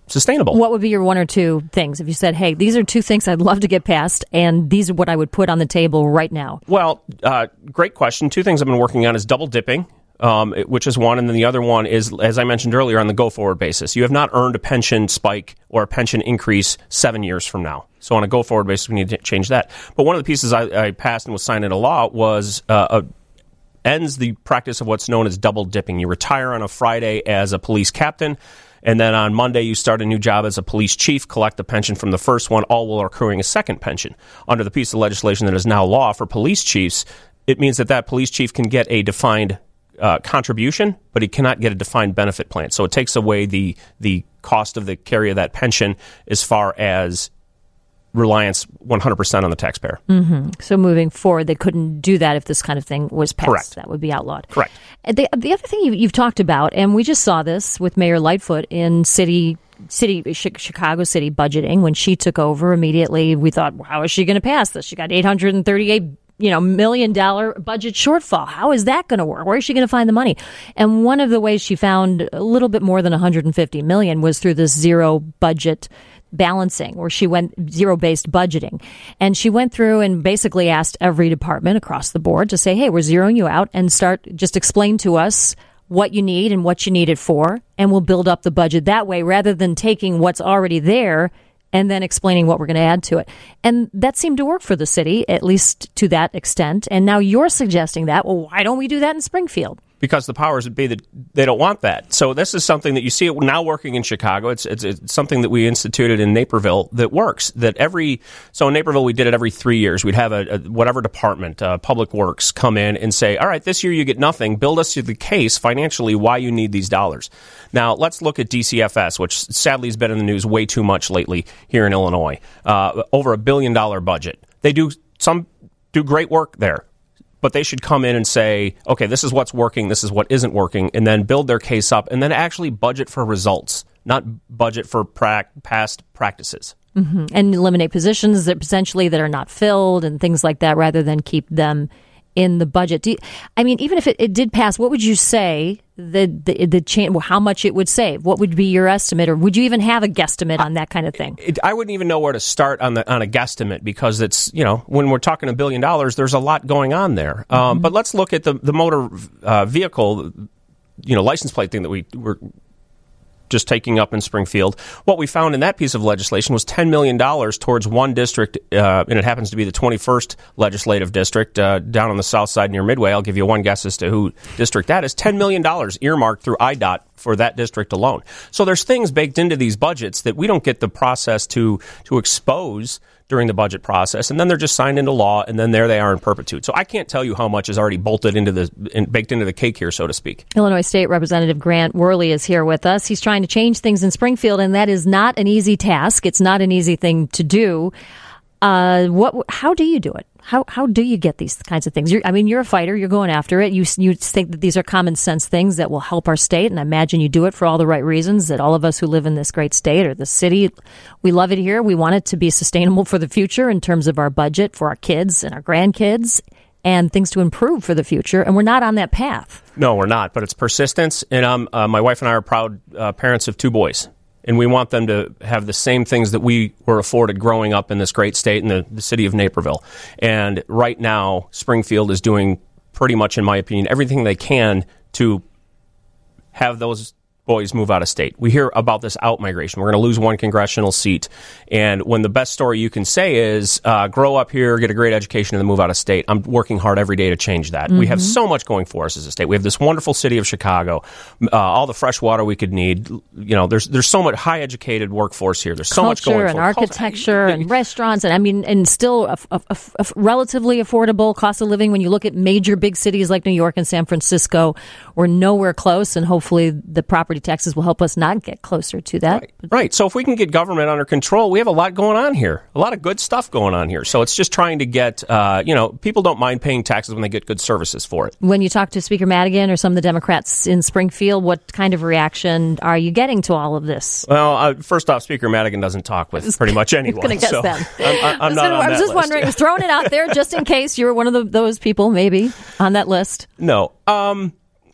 [SPEAKER 9] sustainable.
[SPEAKER 1] What would be your one or two things if you said, hey, these are two things I'd love to get passed, and these are what I would put on the table right now?
[SPEAKER 9] Well, uh, great question. Two things I've been working on is double dipping, um, which is one, and then the other one is, as I mentioned earlier, on the go-forward basis. You have not earned a pension spike or a pension increase seven years from now. So on a go-forward basis, we need to change that. But one of the pieces I, I passed and was signed into law was uh, a ends the practice of what's known as double dipping. You retire on a Friday as a police captain, and then on Monday you start a new job as a police chief, collect the pension from the first one, all while accruing a second pension. Under the piece of legislation that is now law for police chiefs, it means that that police chief can get a defined uh, contribution, but he cannot get a defined benefit plan. So it takes away the the cost of the carry of that pension as far as reliance one hundred percent on the taxpayer.
[SPEAKER 1] Mm-hmm. So moving forward, they couldn't do that if this kind of thing was passed.
[SPEAKER 9] Correct.
[SPEAKER 1] That would be outlawed.
[SPEAKER 9] Correct.
[SPEAKER 1] The, the other thing you, you've talked about, and we just saw this with Mayor Lightfoot in city city Chicago city budgeting when she took over. Immediately, we thought, well, how is she going to pass this? She got eight hundred thirty-eight you know, million dollar budget shortfall. How is that going to work? Where is she going to find the money? And one of the ways she found a little bit more than one hundred fifty million was through this zero budget balancing, where she went zero-based budgeting. And she went through and basically asked every department across the board to say, hey, we're zeroing you out, and start just explain to us what you need and what you need it for, and we'll build up the budget that way rather than taking what's already there and then explaining what we're going to add to it. And that seemed to work for the city, at least to that extent. And now you're suggesting that. Well, why don't we do that in Springfield?
[SPEAKER 9] Because the powers that be, that they don't want that. So this is something that you see now working in Chicago. It's, it's it's something that we instituted in Naperville that works. That every so in Naperville we did it every three years. We'd have a, a whatever department, uh, Public Works, come in and say, "All right, this year you get nothing. Build us the case financially why you need these dollars." Now let's look at D C F S, which sadly has been in the news way too much lately here in Illinois. Uh, over a billion dollar budget. They do some do great work there. But they should come in and say, okay, this is what's working, this is what isn't working, and then build their case up, and then actually budget for results, not budget for pra- past practices.
[SPEAKER 1] Mm-hmm. And eliminate positions that potentially that are not filled and things like that, rather than keep them in the budget. Do you, I mean, even if it, it did pass, what would you say the the, the cha- well, how much it would save? What would be your estimate, or would you even have a guesstimate on that kind of thing?
[SPEAKER 9] It, I wouldn't even know where to start on the on a guesstimate, because it's, you know, when we're talking a billion dollars, there's a lot going on there. Um, mm-hmm. But let's look at the the motor uh, vehicle, you know, license plate thing that we were just taking up in Springfield. What we found in that piece of legislation was ten million dollars towards one district, uh, and it happens to be the twenty-first legislative district uh, down on the south side near Midway. I'll give you one guess as to who district that is. ten million dollars earmarked through I D O T for that district alone. So there's things baked into these budgets that we don't get the process to to expose during the budget process, and then they're just signed into law, and then there they are in perpetuity. So I can't tell you how much is already bolted into the in, baked into the cake here, so to speak.
[SPEAKER 1] Illinois State Representative Grant Worley is here with us. He's trying to change things in Springfield, and that is not an easy task. It's not an easy thing to do. Uh, what? How do you do it? How how do you get these kinds of things? You're, I mean, you're a fighter. You're going after it. You you think that these are common sense things that will help our state, and I imagine you do it for all the right reasons. That all of us who live in this great state or the city, we love it here. We want it to be sustainable for the future in terms of our budget for our kids and our grandkids, and things to improve for the future. And we're not on that path.
[SPEAKER 9] No, we're not. But it's persistence. And um, uh, my wife and I are proud uh, parents of two boys. And we want them to have the same things that we were afforded growing up in this great state in the, the city of Naperville. And right now, Springfield is doing pretty much, in my opinion, everything they can to have those boys move out of state. We hear about this out-migration. We're going to lose one congressional seat. And when the best story you can say is, uh, grow up here, get a great education, and then move out of state, I'm working hard every day to change that. Mm-hmm. We have so much going for us as a state. We have this wonderful city of Chicago, uh, all the fresh water we could need. You know, there's there's so much high-educated workforce here. There's so
[SPEAKER 1] Culture
[SPEAKER 9] much going for
[SPEAKER 1] and architecture and restaurants, and I mean, and still a, a, a, a relatively affordable cost of living when you look at major big cities like New York and San Francisco. We're nowhere close, and hopefully the property taxes will help us not get closer to that.
[SPEAKER 9] Right. right. So if we can get government under control, we have a lot going on here, a lot of good stuff going on here. So it's just trying to get, uh, you know, people don't mind paying taxes when they get good services for it.
[SPEAKER 1] When you talk to Speaker Madigan or some of the Democrats in Springfield, what kind of reaction are you getting to all of this?
[SPEAKER 9] Well, uh, first off, Speaker Madigan doesn't talk with pretty much anyone.
[SPEAKER 1] I was going to guess
[SPEAKER 9] so
[SPEAKER 1] that.
[SPEAKER 9] I'm, I'm not
[SPEAKER 1] gonna,
[SPEAKER 9] on
[SPEAKER 1] I was
[SPEAKER 9] that
[SPEAKER 1] just
[SPEAKER 9] list.
[SPEAKER 1] wondering, throwing it out there just in case you were one of the, those people maybe on that list.
[SPEAKER 9] No. Um,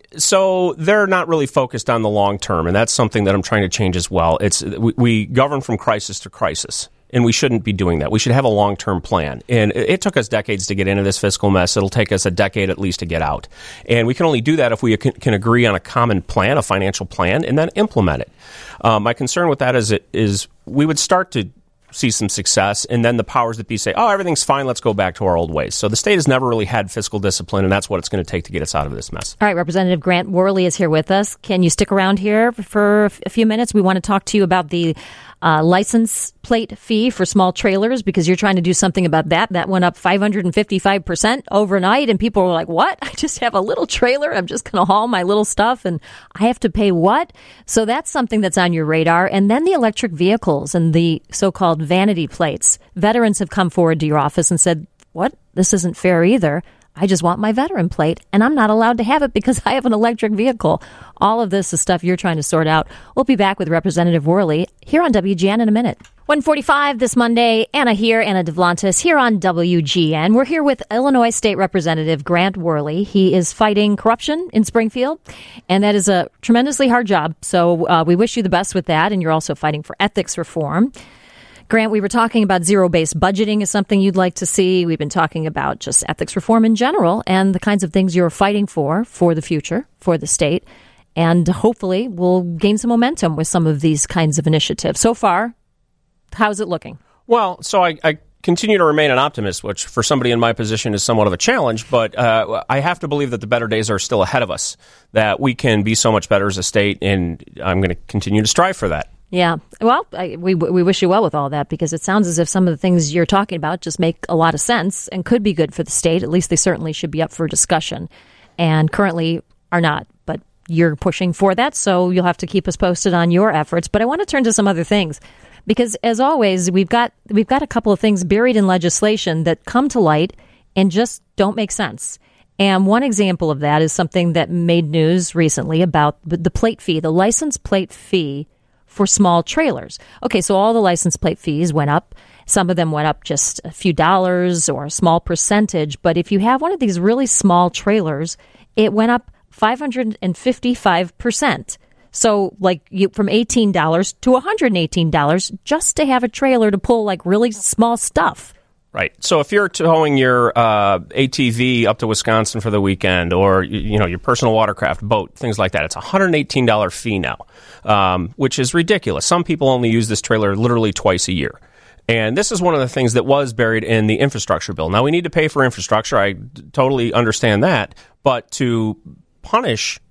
[SPEAKER 9] So they're not really focused on the long term, and that's something that I'm trying to change as well. It's we, we govern from crisis to crisis, and we shouldn't be doing that. We should have a long-term plan. And it, it took us decades to get into this fiscal mess. It'll take us a decade at least to get out. And we can only do that if we can, can agree on a common plan, a financial plan, and then implement it. Um, my concern with that is, it, is we would start to see some success, and then the powers that be say, oh, everything's fine, let's go back to our old ways. So the state has never really had fiscal discipline, and that's what it's going to take to get us out of this mess.
[SPEAKER 1] All right, Representative Grant Worley is here with us. Can you stick around here for a few minutes? We want to talk to you about the uh, license plate fee for small trailers, because you're trying to do something about that. That went up five hundred fifty-five percent overnight, and people were like, what? I just have a little trailer. I'm just going to haul my little stuff, and I have to pay what? So that's something that's on your radar. And then the electric vehicles and the so-called vanity plates. Veterans have come forward to your office and said, what? This isn't fair either. I just want my veteran plate, and I'm not allowed to have it because I have an electric vehicle. All of this is stuff you're trying to sort out. We'll be back with Representative Worley here on W G N in a minute. one forty-five this Monday. Anna here, Anna Devlantis here on W G N. We're here with Illinois State Representative Grant Worley. He is fighting corruption in Springfield, and that is a tremendously hard job. So uh, we wish you the best with that, and you're also fighting for ethics reform. Grant, we were talking about zero-based budgeting is something you'd like to see. We've been talking about just ethics reform in general and the kinds of things you're fighting for, for the future, for the state. And hopefully we'll gain some momentum with some of these kinds of initiatives. So far, how's it looking?
[SPEAKER 9] Well, so I, I continue to remain an optimist, which for somebody in my position is somewhat of a challenge. But uh, I have to believe that the better days are still ahead of us, that we can be so much better as a state. And I'm going to continue to strive for that.
[SPEAKER 1] Yeah. Well, I, we we wish you well with all that, because it sounds as if some of the things you're talking about just make a lot of sense and could be good for the state. At least they certainly should be up for discussion, and currently are not. But you're pushing for that, so you'll have to keep us posted on your efforts. But I want to turn to some other things, because as always, we've got we've got a couple of things buried in legislation that come to light and just don't make sense. And one example of that is something that made news recently about the plate fee, the license plate fee for small trailers. Okay, so all the license plate fees went up. Some of them went up just a few dollars or a small percentage. But if you have one of these really small trailers, it went up five hundred fifty-five percent. So like you, from eighteen dollars to one hundred eighteen dollars just to have a trailer to pull like really small stuff.
[SPEAKER 9] Right. So if you're towing your uh, A T V up to Wisconsin for the weekend, or you know your personal watercraft boat, things like that, it's a one hundred eighteen dollars fee now, um, which is ridiculous. Some people only use this trailer literally twice a year. And this is one of the things that was buried in the infrastructure bill. Now, we need to pay for infrastructure. I totally understand that. But to punish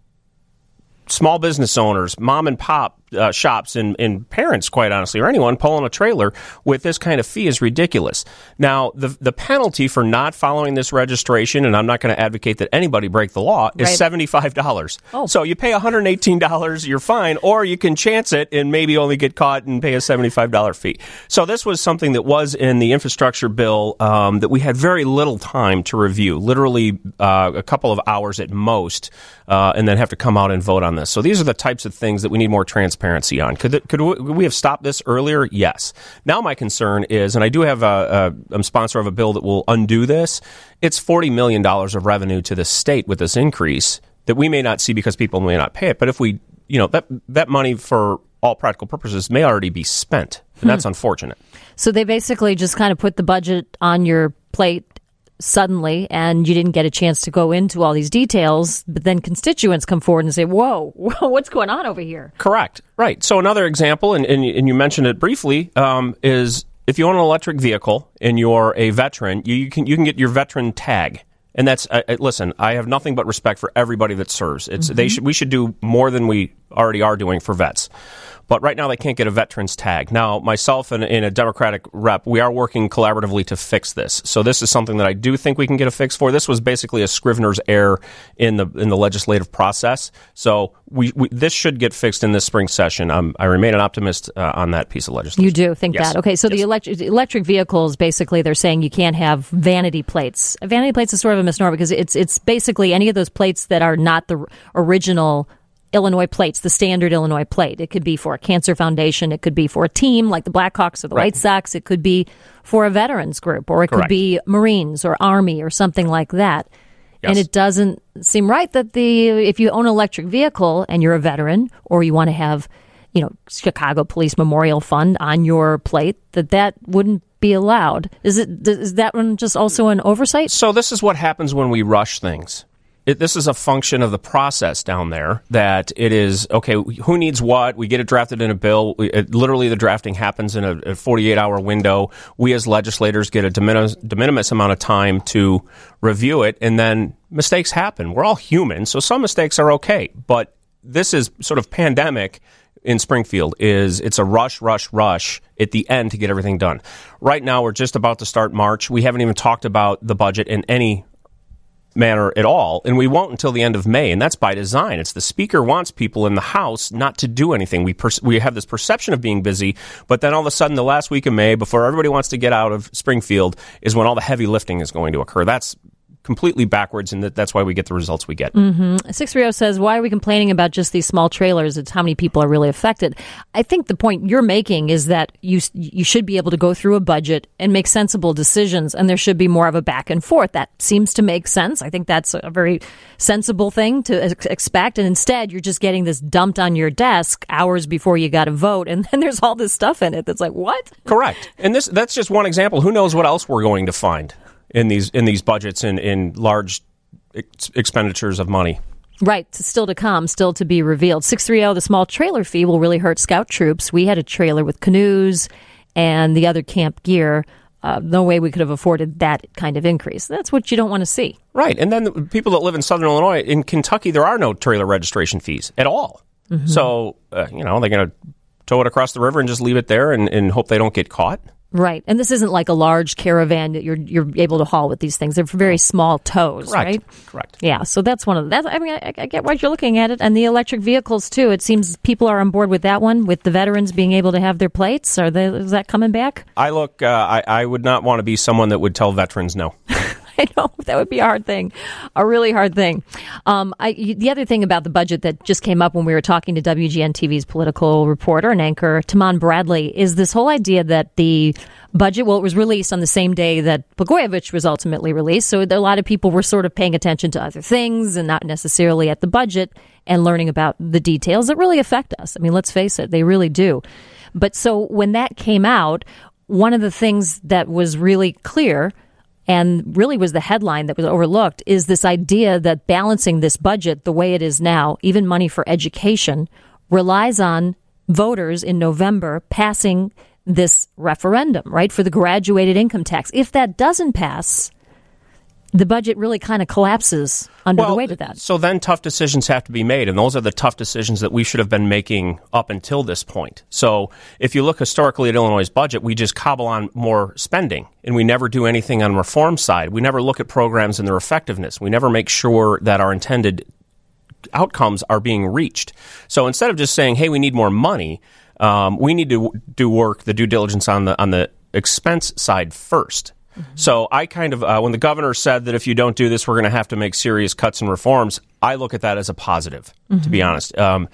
[SPEAKER 9] small business owners, mom and pop uh, shops, and, and parents, quite honestly, or anyone pulling a trailer with this kind of fee is ridiculous. Now, the the penalty for not following this registration, and I'm not going to advocate that anybody break the law, is
[SPEAKER 1] right.
[SPEAKER 9] seventy-five dollars.
[SPEAKER 1] Oh.
[SPEAKER 9] So you pay one hundred eighteen dollars, you're fine, or you can chance it and maybe only get caught and pay a seventy-five dollars fee. So this was something that was in the infrastructure bill um, that we had very little time to review, literally uh, a couple of hours at most, uh, and then have to come out and vote on this. So these are the types of things that we need more transparency on. Could, the, could we have stopped this earlier? Yes. Now my concern is, and I do have a, a I'm sponsor of a bill that will undo this, it's forty million dollars of revenue to the state with this increase that we may not see because people may not pay it. But if we, you know, that that money for all practical purposes may already be spent, and hmm. that's unfortunate.
[SPEAKER 1] So they basically just kind of put the budget on your plate suddenly, and you didn't get a chance to go into all these details, but then constituents come forward and say, whoa, what's going on over here?
[SPEAKER 9] Correct. Right. So another example, and, and, and you mentioned it briefly, um, is if you own an electric vehicle and you're a veteran, you, you can you can get your veteran tag. And that's, uh, listen, I have nothing but respect for everybody that serves. It's mm-hmm. they should we should do more than we already are doing for vets. But right now they can't get a veteran's tag. Now, myself and, and a Democratic rep, we are working collaboratively to fix this. So this is something that I do think we can get a fix for. This was basically a Scrivener's error in the in the legislative process. So we, we this should get fixed in this spring session. Um, I remain an optimist uh, on that piece of legislation.
[SPEAKER 1] You do think
[SPEAKER 9] yes.
[SPEAKER 1] that? Okay, so
[SPEAKER 9] yes.
[SPEAKER 1] the electric electric vehicles, basically, they're saying you can't have vanity plates. Vanity plates is sort of a misnomer because it's it's basically any of those plates that are not the original Illinois plates, the standard Illinois plate. It could be for a cancer foundation. It could be for a team like the Blackhawks or the
[SPEAKER 9] right.
[SPEAKER 1] White Sox. It could be for a veterans group, or it
[SPEAKER 9] Correct.
[SPEAKER 1] could be Marines or Army or something like that.
[SPEAKER 9] Yes.
[SPEAKER 1] And it doesn't seem right that the if you own an electric vehicle and you're a veteran, or you want to have, you know, Chicago Police Memorial Fund on your plate, that that wouldn't be allowed. Is it? Is that one just also an oversight?
[SPEAKER 9] So this is what happens when we rush things. It, this is a function of the process down there, that it is, okay, who needs what? We get it drafted in a bill. We, it, literally, the drafting happens in a forty-eight hour window. We as legislators get a de minimis, de minimis amount of time to review it, and then mistakes happen. We're all human, so some mistakes are okay. But this is sort of pandemic in Springfield. Is it's a rush, rush, rush at the end to get everything done. Right now, we're just about to start March. We haven't even talked about the budget in any manner at all, and we won't until the end of May, and that's by design. It's the Speaker wants people in the House not to do anything. We per- we have this perception of being busy, but then all of a sudden, the last week of May, before everybody wants to get out of Springfield, is when all the heavy lifting is going to occur. That's completely backwards, and that, that's why we get the results we get.
[SPEAKER 1] Mm-hmm. six three zero says, why are we complaining about just these small trailers? It's how many people are really affected. I think the point you're making is that you you should be able to go through a budget and make sensible decisions, and there should be more of a back and forth. That seems to make sense. I think that's a very sensible thing to ex- expect, and instead you're just getting this dumped on your desk hours before you got to vote, and then there's all this stuff in it that's like, what?
[SPEAKER 9] Correct. And this that's just one example. Who knows what else we're going to find in these in these budgets and in large ex- expenditures of money.
[SPEAKER 1] Right. Still to come, still to be revealed. six three zero, the small trailer fee will really hurt Scout troops. We had a trailer with canoes and the other camp gear. Uh, no way we could have afforded that kind of increase. That's what you don't want to see.
[SPEAKER 9] Right. And then the people that live in Southern Illinois, in Kentucky, there are no trailer registration fees at all. Mm-hmm. So, uh, you know, they're going to tow it across the river and just leave it there and, and hope they don't get caught.
[SPEAKER 1] Right. And this isn't like a large caravan that you're you're able to haul with these things. They're very small tows,
[SPEAKER 9] Correct.
[SPEAKER 1] right?
[SPEAKER 9] Correct.
[SPEAKER 1] Yeah. So that's one of the, that's, I mean, I, I get why you're looking at it. And the electric vehicles, too. It seems people are on board with that one, with the veterans being able to have their plates. Are they, is that coming back?
[SPEAKER 9] I look, uh, I, I would not want to be someone that would tell veterans no.
[SPEAKER 1] I know, that would be a hard thing, a really hard thing. Um, I, the other thing about the budget that just came up when we were talking to W G N T V's political reporter and anchor, Taman Bradley, is this whole idea that the budget, well, it was released on the same day that Blagojevich was ultimately released, so a lot of people were sort of paying attention to other things and not necessarily at the budget and learning about the details that really affect us. I mean, let's face it, they really do. But so when that came out, one of the things that was really clear and really was the headline that was overlooked is this idea that balancing this budget the way it is now, even money for education, relies on voters in November passing this referendum, right, for the graduated income tax. If that doesn't pass, the budget really kind of collapses under
[SPEAKER 9] well,
[SPEAKER 1] the weight of that.
[SPEAKER 9] So then tough decisions have to be made, and those are the tough decisions that we should have been making up until this point. So if you look historically at Illinois' budget, we just cobble on more spending, and we never do anything on the reform side. We never look at programs and their effectiveness. We never make sure that our intended outcomes are being reached. So instead of just saying, hey, we need more money, um, we need to do work, the due diligence on the on the expense side first. So I kind of, uh, when the governor said that if you don't do this, we're going to have to make serious cuts and reforms, I look at that as a positive, mm-hmm. to be honest. Um,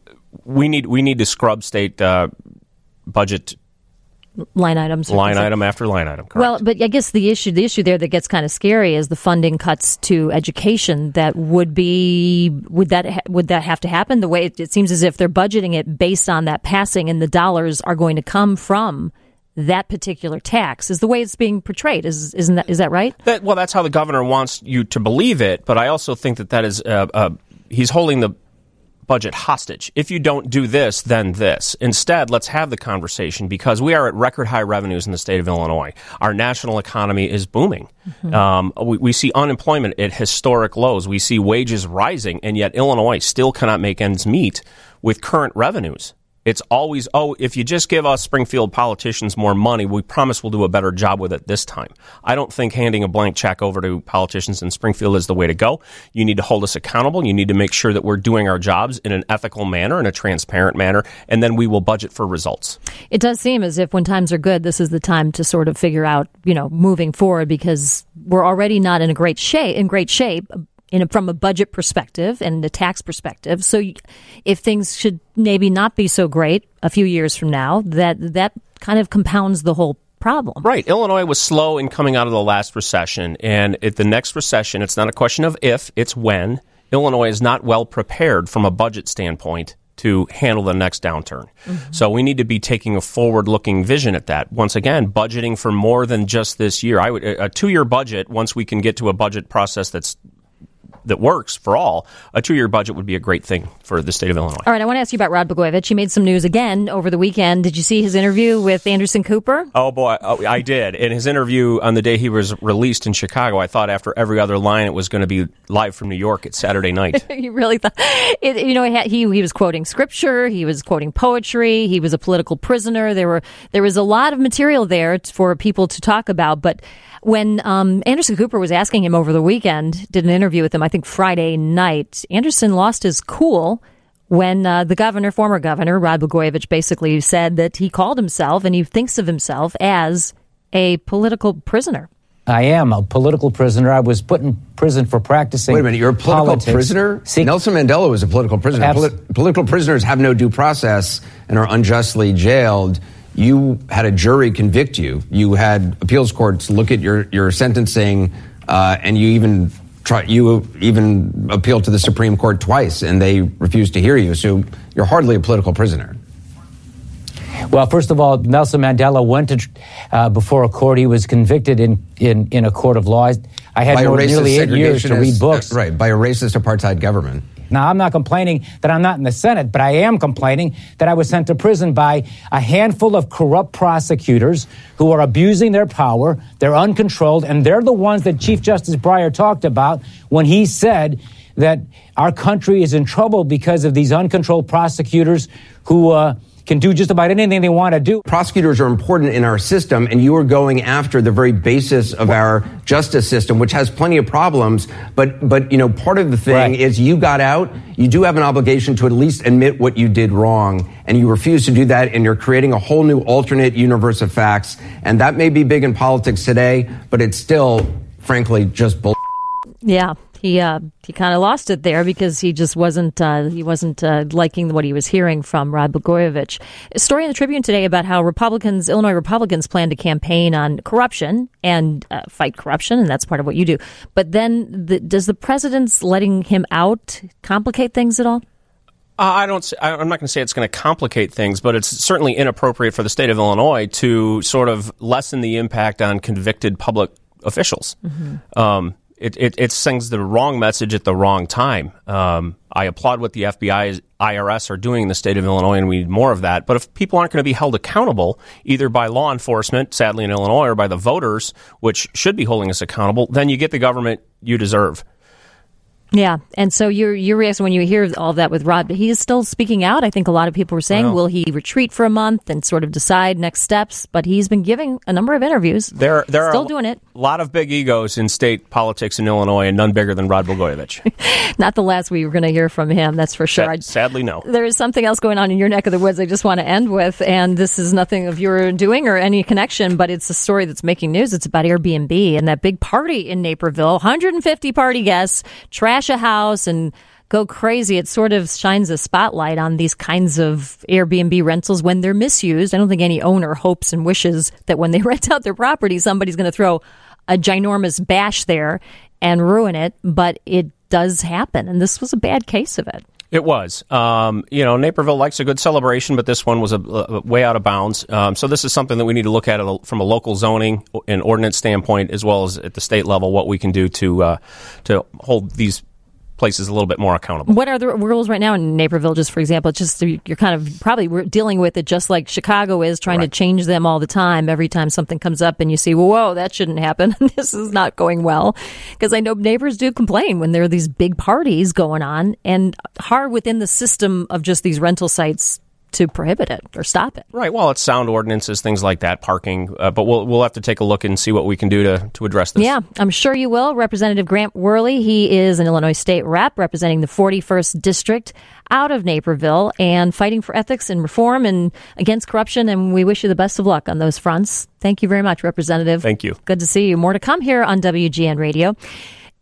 [SPEAKER 9] we need we need to scrub state uh, budget
[SPEAKER 1] line items,
[SPEAKER 9] line item after line item. Correct.
[SPEAKER 1] Well, but I guess the issue the issue there that gets kind of scary is the funding cuts to education. That would be would that ha- would that have to happen? The way it, it seems as if they're budgeting it based on that passing, and the dollars are going to come from that particular tax is the way it's being portrayed. Is isn't that is that right?
[SPEAKER 9] That, well, that's how the governor wants you to believe it. But I also think that that is uh, uh, he's holding the budget hostage. If you don't do this, then this. Instead, let's have the conversation because we are at record high revenues in the state of Illinois. Our national economy is booming. Mm-hmm. Um, we, we see unemployment at historic lows. We see wages rising, and yet Illinois still cannot make ends meet with current revenues. It's always, oh, if you just give us Springfield politicians more money, we promise we'll do a better job with it this time. I don't think handing a blank check over to politicians in Springfield is the way to go. You need to hold us accountable. You need to make sure that we're doing our jobs in an ethical manner, in a transparent manner, and then we will budget for results.
[SPEAKER 1] It does seem as if when times are good, this is the time to sort of figure out, you know, moving forward because we're already not in a great shape, in great shape. In a, from a budget perspective and a tax perspective. So if things should maybe not be so great a few years from now, that that kind of compounds the whole problem.
[SPEAKER 9] Right. Illinois was slow in coming out of the last recession. And at the next recession, it's not a question of if, it's when. Illinois is not well prepared from a budget standpoint to handle the next downturn. Mm-hmm. So we need to be taking a forward-looking vision at that. Once again, budgeting for more than just this year. I would a two-year budget, once we can get to a budget process that's that works for all, a two-year budget would be a great thing for the state of Illinois.
[SPEAKER 1] All right, I want to ask you about Rod Blagojevich. He made some news again over the weekend. Did you see his interview with Anderson Cooper?
[SPEAKER 9] Oh, boy, oh, I did. In his interview on the day he was released in Chicago, I thought after every other line it was going to be live from New York at Saturday night.
[SPEAKER 1] You really thought? It, you know, he he was quoting scripture, he was quoting poetry, he was a political prisoner. There were there was a lot of material there for people to talk about, but when um, Anderson Cooper was asking him over the weekend, did an interview with him, I think Friday night, Anderson lost his cool when uh, the governor, former governor, Rod Blagojevich, basically said that he called himself and he thinks of himself as a political prisoner.
[SPEAKER 10] I am a political prisoner. I was put in prison for practicing
[SPEAKER 11] Wait a minute, you're a political
[SPEAKER 10] politics.
[SPEAKER 11] prisoner?
[SPEAKER 10] See,
[SPEAKER 11] Nelson Mandela was a political prisoner.
[SPEAKER 10] Abs-
[SPEAKER 11] Poli- political prisoners have no due process and are unjustly jailed. You had a jury convict you. You had appeals courts look at your, your sentencing, uh, and you even try, you even appealed to the Supreme Court twice, and they refused to hear you. So you're hardly a political prisoner.
[SPEAKER 10] Well, first of all, Nelson Mandela went to uh, before a court. He was convicted in, in, in a court of law. I had
[SPEAKER 11] By
[SPEAKER 10] no,
[SPEAKER 11] a racist
[SPEAKER 10] nearly eight years to read
[SPEAKER 11] segregationist-
[SPEAKER 10] books.
[SPEAKER 11] uh, right, by a racist apartheid government.
[SPEAKER 10] Now, I'm not complaining that I'm not in the Senate, but I am complaining that I was sent to prison by a handful of corrupt prosecutors who are abusing their power. They're uncontrolled, and they're the ones that Chief Justice Breyer talked about when he said that our country is in trouble because of these uncontrolled prosecutors who uh, can do just about anything they want to do.
[SPEAKER 11] Prosecutors are important in our system, and you are going after the very basis of our justice system, which has plenty of problems. But, but you know, part of the thing
[SPEAKER 10] Right.
[SPEAKER 11] is you got out. You do have an obligation to at least admit what you did wrong, and you refuse to do that, and you're creating a whole new alternate universe of facts. And that may be big in politics today, but it's still, frankly, just bull.
[SPEAKER 1] Yeah, he uh, he kind of lost it there because he just wasn't uh, he wasn't uh, liking what he was hearing from Rod Blagojevich. A story in the Tribune today about how Republicans, Illinois Republicans, plan to campaign on corruption and uh, fight corruption, and that's part of what you do. But then, the, does the president's letting him out complicate things at all?
[SPEAKER 9] Uh, I don't. I'm not going to say it's going to complicate things, but it's certainly inappropriate for the state of Illinois to sort of lessen the impact on convicted public officials. Mm-hmm. Um, It, it, it sends the wrong message at the wrong time. Um, I applaud what the F B I, I R S are doing in the state of Illinois, and we need more of that. But if people aren't going to be held accountable, either by law enforcement, sadly in Illinois, or by the voters, which should be holding us accountable, then you get the government you deserve.
[SPEAKER 1] Yeah, and so your your reaction when you hear all of that with Rod, but he is still speaking out. I think a lot of people were saying,
[SPEAKER 9] Well,
[SPEAKER 1] will he retreat for a month and sort of decide next steps? But he's been giving a number of interviews.
[SPEAKER 9] There, there
[SPEAKER 1] still
[SPEAKER 9] are
[SPEAKER 1] doing it.
[SPEAKER 9] A lot of big egos in state politics in Illinois, and none bigger than Rod Blagojevich.
[SPEAKER 1] Not the last we were going to hear from him, that's for sure.
[SPEAKER 9] Sad, sadly, no.
[SPEAKER 1] There is something else going on in your neck of the woods I just want to end with, and this is nothing of your doing or any connection, but it's a story that's making news. It's about Airbnb and that big party in Naperville. one hundred fifty party guests, trash a house, and go crazy. It sort of shines a spotlight on these kinds of Airbnb rentals when they're misused. I don't think any owner hopes and wishes that when they rent out their property, somebody's going to throw a ginormous bash there and ruin it, but it does happen, and this was a bad case of it.
[SPEAKER 9] It was. Um, you know, Naperville likes a good celebration, but this one was a, a way out of bounds. Um, so this is something that we need to look at from a local zoning and ordinance standpoint, as well as at the state level, what we can do to uh, to hold these places a little bit more accountable.
[SPEAKER 1] What are the rules right now in Naperville, just for example? It's just you're kind of probably dealing with it just like Chicago is, trying
[SPEAKER 9] Right.
[SPEAKER 1] to change them all the time. Every time something comes up and you see, well, whoa, that shouldn't happen. This is not going well. Because I know neighbors do complain when there are these big parties going on, and hard within the system of just these rental sites to prohibit it or stop it.
[SPEAKER 9] Right. Well, it's sound ordinances, things like that, parking. Uh, but we'll we'll have to take a look and see what we can do to, to address this.
[SPEAKER 1] Yeah, I'm sure you will. Representative Grant Worley, he is an Illinois state rep representing the forty-first District out of Naperville and fighting for ethics and reform and against corruption. And we wish you the best of luck on those fronts. Thank you very much, Representative.
[SPEAKER 9] Thank you.
[SPEAKER 1] Good to see you. More to come here on W G N Radio.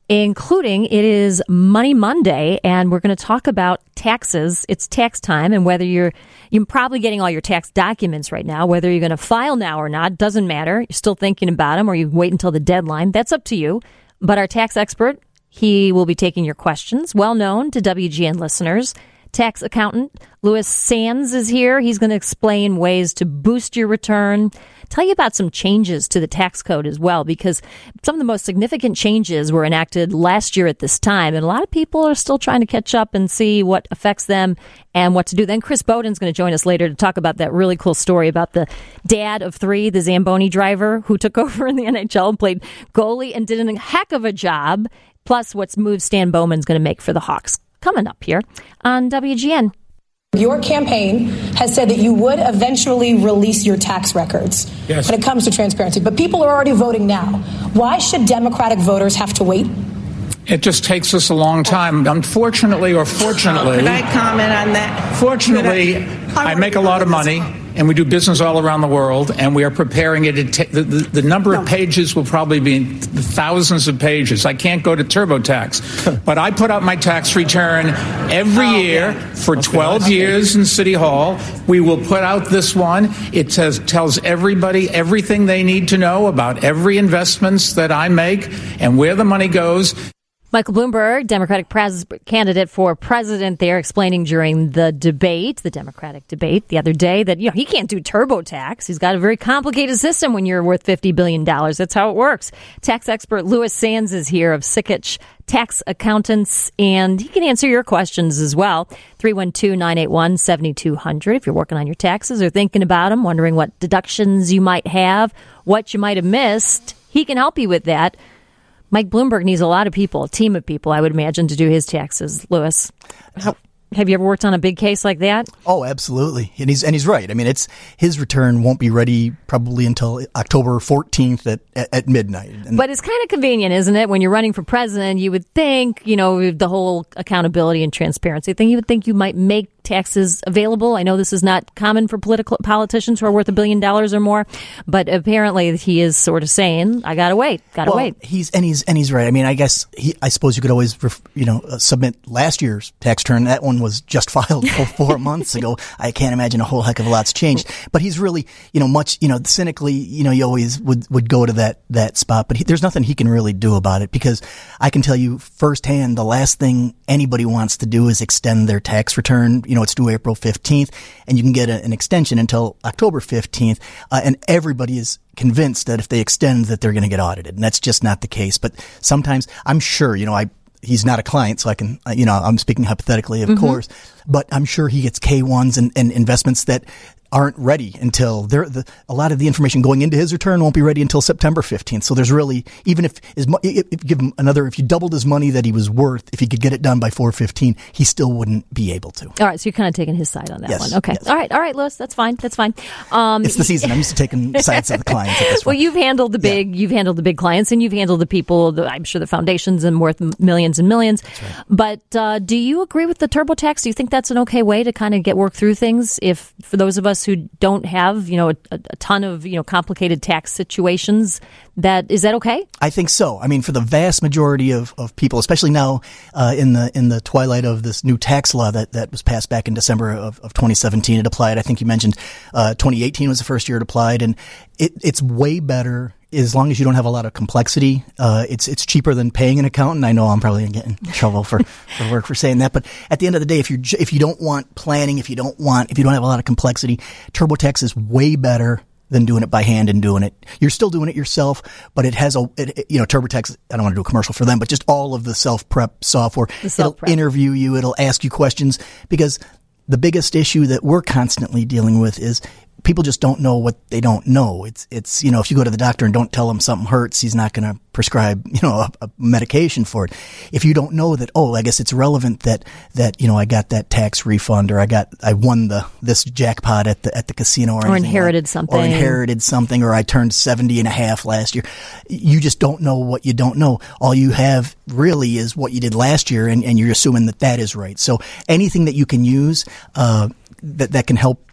[SPEAKER 1] including it is Money Monday, and we're going to talk about taxes. It's tax time, and whether you're you're probably getting all your tax documents right now, whether you're going to file now or not, doesn't matter. You're still thinking about them, or you wait until the deadline. That's up to you. But our tax expert, he will be taking your questions. Well known to W G N listeners, tax accountant Louis Sands is here. He's going to explain ways to boost your return, tell you about some changes to the tax code as well, because some of the most significant changes were enacted last year at this time, and a lot of people are still trying to catch up and see what affects them and what to do. Then Chris Bowden's going to join us later to talk about that really cool story about the dad of three, the Zamboni driver, who took over in the N H L and played goalie and did a heck of a job, plus what's move Stan Bowman's going to make for the Hawks. Coming up here on W G N.
[SPEAKER 12] Your campaign has said that you would eventually release your tax records
[SPEAKER 13] yes.
[SPEAKER 12] when it comes to transparency, but people are already voting now. Why should Democratic voters have to wait?
[SPEAKER 13] It just takes us a long time. Unfortunately or fortunately...
[SPEAKER 14] Could I comment on that?
[SPEAKER 13] Fortunately, I, I make a lot of money, and we do business all around the world, and we are preparing it. To ta- the, the, the number no. of pages will probably be in thousands of pages. I can't go to TurboTax. But I put out my tax return every oh, year yeah. for okay, twelve years in City Hall. We will put out this one. It says, tells everybody everything they need to know about every investments that I make and where the money goes.
[SPEAKER 1] Michael Bloomberg, Democratic pres- candidate for president there, explaining during the debate, the Democratic debate the other day, that you know he can't do TurboTax. He's got a very complicated system when you're worth fifty billion dollars. That's how it works. Tax expert Louis Sands is here of Sikich Tax Accountants, and he can answer your questions as well. three one two, nine eight one, seven two zero zero if you're working on your taxes or thinking about them, wondering what deductions you might have, what you might have missed. He can help you with that. Mike Bloomberg needs a lot of people, a team of people, I would imagine, to do his taxes. Louis, how, have you ever worked on a big case like that?
[SPEAKER 15] Oh, absolutely. And he's and he's right. I mean, it's his return won't be ready probably until October fourteenth at, at, at midnight. And
[SPEAKER 1] but it's kind of convenient, isn't it? When you're running for president, you would think, you know, the whole accountability and transparency thing, you would think you might make taxes available. I know this is not common for political politicians who are worth a billion dollars or more, but apparently he is sort of saying, "I gotta wait, gotta
[SPEAKER 15] well,
[SPEAKER 1] wait."
[SPEAKER 15] He's and he's and he's right. I mean, I guess he. I suppose you could always, you know, uh, submit last year's tax return. That one was just filed four months ago. I can't imagine a whole heck of a lot's changed. But he's really, you know, much, you know, cynically, you know, you always would would go to that that spot. But he, there's nothing he can really do about it, because I can tell you firsthand, the last thing anybody wants to do is extend their tax return. You know, it's due April fifteenth, and you can get a, an extension until October fifteenth, uh, and everybody is convinced that if they extend that they're going to get audited, and that's just not the case. But sometimes, I'm sure, you know, I he's not a client, so I can, you know, I'm speaking hypothetically, of mm-hmm. course, but I'm sure he gets K ones and, and investments that aren't ready until they're the, a lot of the information going into his return won't be ready until September fifteenth. So there's really, even if his, if you give him another, if you doubled his money that he was worth, if he could get it done by four fifteen, he still wouldn't be able to.
[SPEAKER 1] All right. So you're kind of taking his side on that
[SPEAKER 15] yes,
[SPEAKER 1] one. Okay.
[SPEAKER 15] Yes.
[SPEAKER 1] All right. All right, Louis. That's fine. That's fine. Um,
[SPEAKER 15] it's the season. I'm used to taking sides of the clients at this
[SPEAKER 1] Well,
[SPEAKER 15] point.
[SPEAKER 1] you've handled the big, yeah. you've handled the big clients, and you've handled the people, the, I'm sure the foundations and worth millions and millions.
[SPEAKER 15] Right.
[SPEAKER 1] But uh, do you agree with the TurboTax? Do you think that's an okay way to kind of get work through things? If for those of us who don't have have, you know, a, a ton of, you know, complicated tax situations, that is that okay?
[SPEAKER 15] I think so. I mean, for the vast majority of, of people, especially now uh, in the in the twilight of this new tax law that, that was passed back in December of, of twenty seventeen, it applied. I think you mentioned uh, twenty eighteen was the first year it applied, and it, it's way better. As long as you don't have a lot of complexity, uh, it's it's cheaper than paying an accountant. I know I'm probably going to get in trouble for, for work for saying that, but at the end of the day, if you if you don't want planning, if you don't want if you don't have a lot of complexity, TurboTax is way better than doing it by hand and doing it. You're still doing it yourself, but it has a it, it, you know TurboTax. I don't want to do a commercial for them, but just all of the self prep software.
[SPEAKER 1] The self-prep.
[SPEAKER 15] It'll interview you. It'll ask you questions, because the biggest issue that we're constantly dealing with is people just don't know what they don't know. It's, it's, you know, if you go to the doctor and don't tell him something hurts, he's not going to prescribe, you know, a, a medication for it. If you don't know that, oh, I guess it's relevant that, that, you know, I got that tax refund, or I got, I won the, this jackpot at the, at the casino, or,
[SPEAKER 1] or inherited
[SPEAKER 15] like,
[SPEAKER 1] something,
[SPEAKER 15] or inherited something, or I turned seventy and a half last year. You just don't know what you don't know. All you have really is what you did last year, and, and you're assuming that that is right. So anything that you can use, uh, that, that can help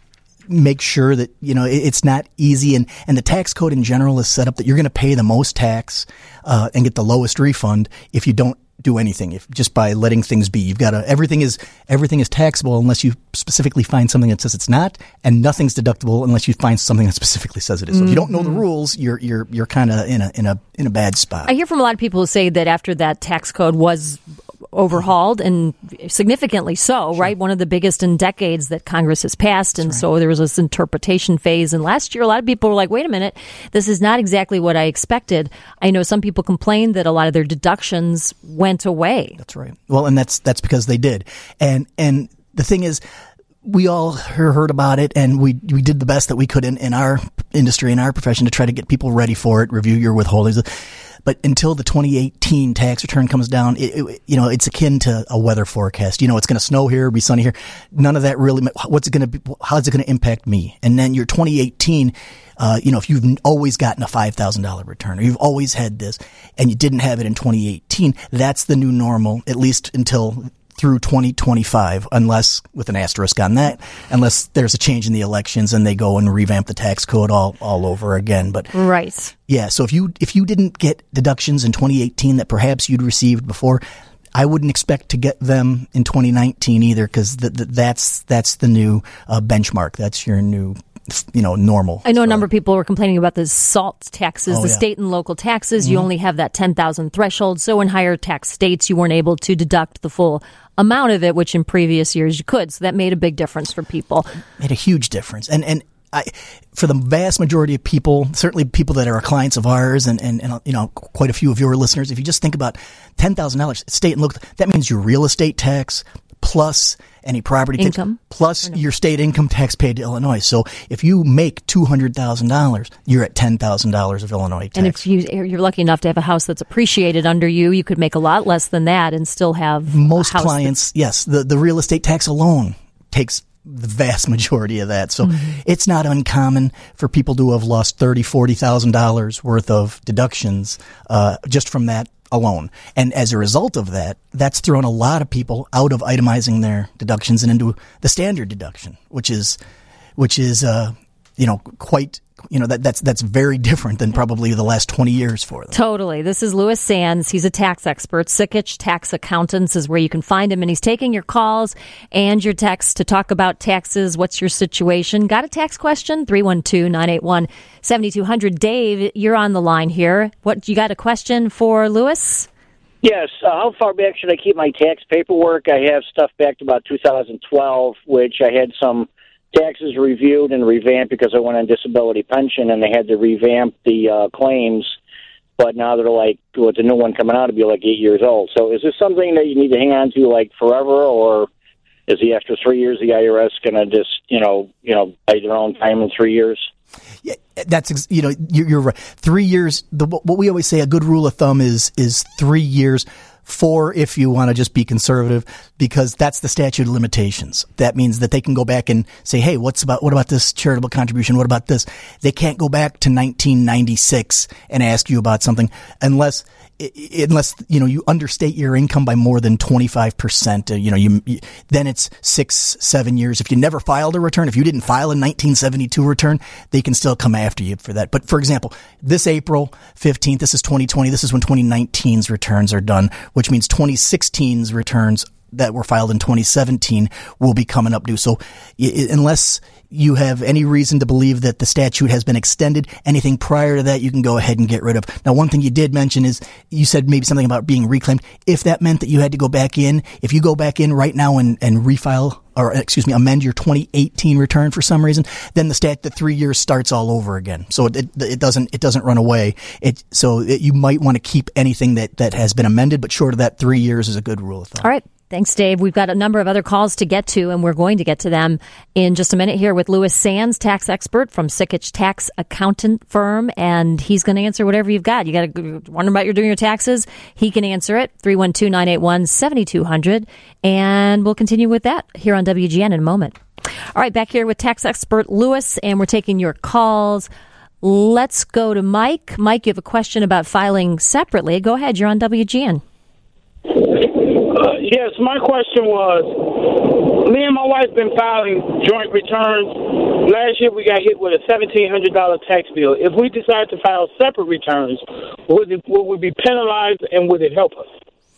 [SPEAKER 15] make sure that, you know, it, it's not easy. And, and the tax code in general is set up that you're going to pay the most tax uh, and get the lowest refund if you don't do anything, if just by letting things be. You've got to, everything is, everything is taxable unless you specifically find something that says it's not, and nothing's deductible unless you find something that specifically says it is. So mm-hmm. if you don't know the rules, you're, you're, you're kind of in a, in a, in a bad spot.
[SPEAKER 1] I hear from a lot of people who say that after that tax code was overhauled, and significantly so, sure. right? One of the biggest in decades that Congress has passed. And right. so there was this interpretation phase. And last year, a lot of people were like, wait a minute, this is not exactly what I expected. I know some people complained that a lot of their deductions went away.
[SPEAKER 15] That's right. Well, and that's that's because they did. And and the thing is, we all heard about it, and we we did the best that we could in, in our industry, in our profession, to try to get people ready for it, review your withholdings. But until the twenty eighteen tax return comes down, it, it, you know, it's akin to a weather forecast. You know, it's going to snow here, be sunny here. None of that really. What's it going to be? How is it going to impact me? And then your twenty eighteen, uh, you know, if you've always gotten a five thousand dollars return, or you've always had this, and you didn't have it in twenty eighteen, that's the new normal, at least until through twenty twenty-five, unless, with an asterisk on that, unless there's a change in the elections and they go and revamp the tax code all, all over again. But
[SPEAKER 1] right.
[SPEAKER 15] Yeah, so if you if you didn't get deductions in twenty eighteen that perhaps you'd received before, I wouldn't expect to get them in twenty nineteen either, because th- th- that's that's the new uh, benchmark. That's your new, you know, normal.
[SPEAKER 1] I know a number of people were complaining about the SALT taxes,
[SPEAKER 15] Oh,
[SPEAKER 1] the
[SPEAKER 15] yeah.
[SPEAKER 1] state and local taxes.
[SPEAKER 15] Mhm.
[SPEAKER 1] You only have that ten thousand threshold. So in higher tax states, you weren't able to deduct the full amount of it, which in previous years you could. So that made a big difference for people.
[SPEAKER 15] Made a huge difference. And and I, for the vast majority of people, certainly people that are clients of ours, and, and, and you know, quite a few of your listeners, if you just think about ten thousand dollars state and local, that means your real estate tax plus any property
[SPEAKER 1] Income.
[SPEAKER 15] tax plus your state income tax paid to Illinois. So if you make two hundred thousand dollars, you're at ten thousand dollars of Illinois tax.
[SPEAKER 1] And if you, you're lucky enough to have a house that's appreciated under you, you could make a lot less than that and still have
[SPEAKER 15] Most
[SPEAKER 1] a house
[SPEAKER 15] clients, yes, the, the real estate tax alone takes the vast majority of that. So
[SPEAKER 1] Mm-hmm.
[SPEAKER 15] it's not uncommon for people to have lost thirty thousand dollars, forty thousand dollars worth of deductions uh, just from that alone. And as a result of that, that's thrown a lot of people out of itemizing their deductions and into the standard deduction, which is, which is, uh, you know, quite, you know, that, that's, that's very different than probably the last twenty years for them.
[SPEAKER 1] Totally. This is Louis Sands. He's a tax expert. Sikich Tax Accountants is where you can find him, and he's taking your calls and your texts to talk about taxes. What's your situation? Got a tax question? three one two, nine eight one, seven two zero zero. Dave, you're on the line here. What, you got a question for Louis?
[SPEAKER 14] Yes. Uh, how far back should I keep my tax paperwork? I have stuff back to about two thousand twelve, which I had some taxes reviewed and revamped because I went on disability pension, and they had to revamp the uh, claims. But now they're like, with the new one coming out, it'll be like eight years old. So is this something that you need to hang on to like forever, or is the after three years the I R S going to just, you know, you know, buy their own time in three years?
[SPEAKER 15] Yeah, that's ex- you know you're, you're right. Three years. The, what we always say, a good rule of thumb is is three years. Four, if you want to just be conservative, because that's the statute of limitations. That means that they can go back and say, "Hey, what's about what about this charitable contribution? What about this?" They can't go back to nineteen ninety-six and ask you about something unless. Unless, you know, you understate your income by more than twenty-five percent, uh, you know, you, you, then it's six, seven years. If you never filed a return, if you didn't file a nineteen seventy-two return, they can still come after you for that. But for example, this April fifteenth, this is twenty twenty, this is when twenty nineteen's returns are done, which means twenty sixteen's returns that were filed in twenty seventeen will be coming up due. So I- unless you have any reason to believe that the statute has been extended, anything prior to that you can go ahead and get rid of. Now, one thing you did mention is you said maybe something about being reclaimed. If that meant that you had to go back in, if you go back in right now and, and refile, or excuse me, amend your twenty eighteen return for some reason, then the stat, the three years starts all over again. So it, it doesn't, it doesn't run away. It, so it, you might want to keep anything that, that has been amended, but short of that, three years is a good rule of thumb.
[SPEAKER 1] All right. Thanks, Dave. We've got a number of other calls to get to, and we're going to get to them in just a minute here with Louis Sands, tax expert from Sikich Tax Accountant Firm, and he's going to answer whatever you've got. You got to wonder about you're doing your taxes. He can answer it. three one two, nine eight one, seven two zero zero, and we'll continue with that here on W G N in a moment. All right, back here with tax expert Louis, and we're taking your calls. Let's go to Mike. Mike, you have a question about filing separately. Go ahead. You're on W G N.
[SPEAKER 16] Uh, yes, my question was, me and my wife been filing joint returns. Last year we got hit with a seventeen hundred dollars tax bill. If we decide to file separate returns, would, it, would we be penalized and would it help us?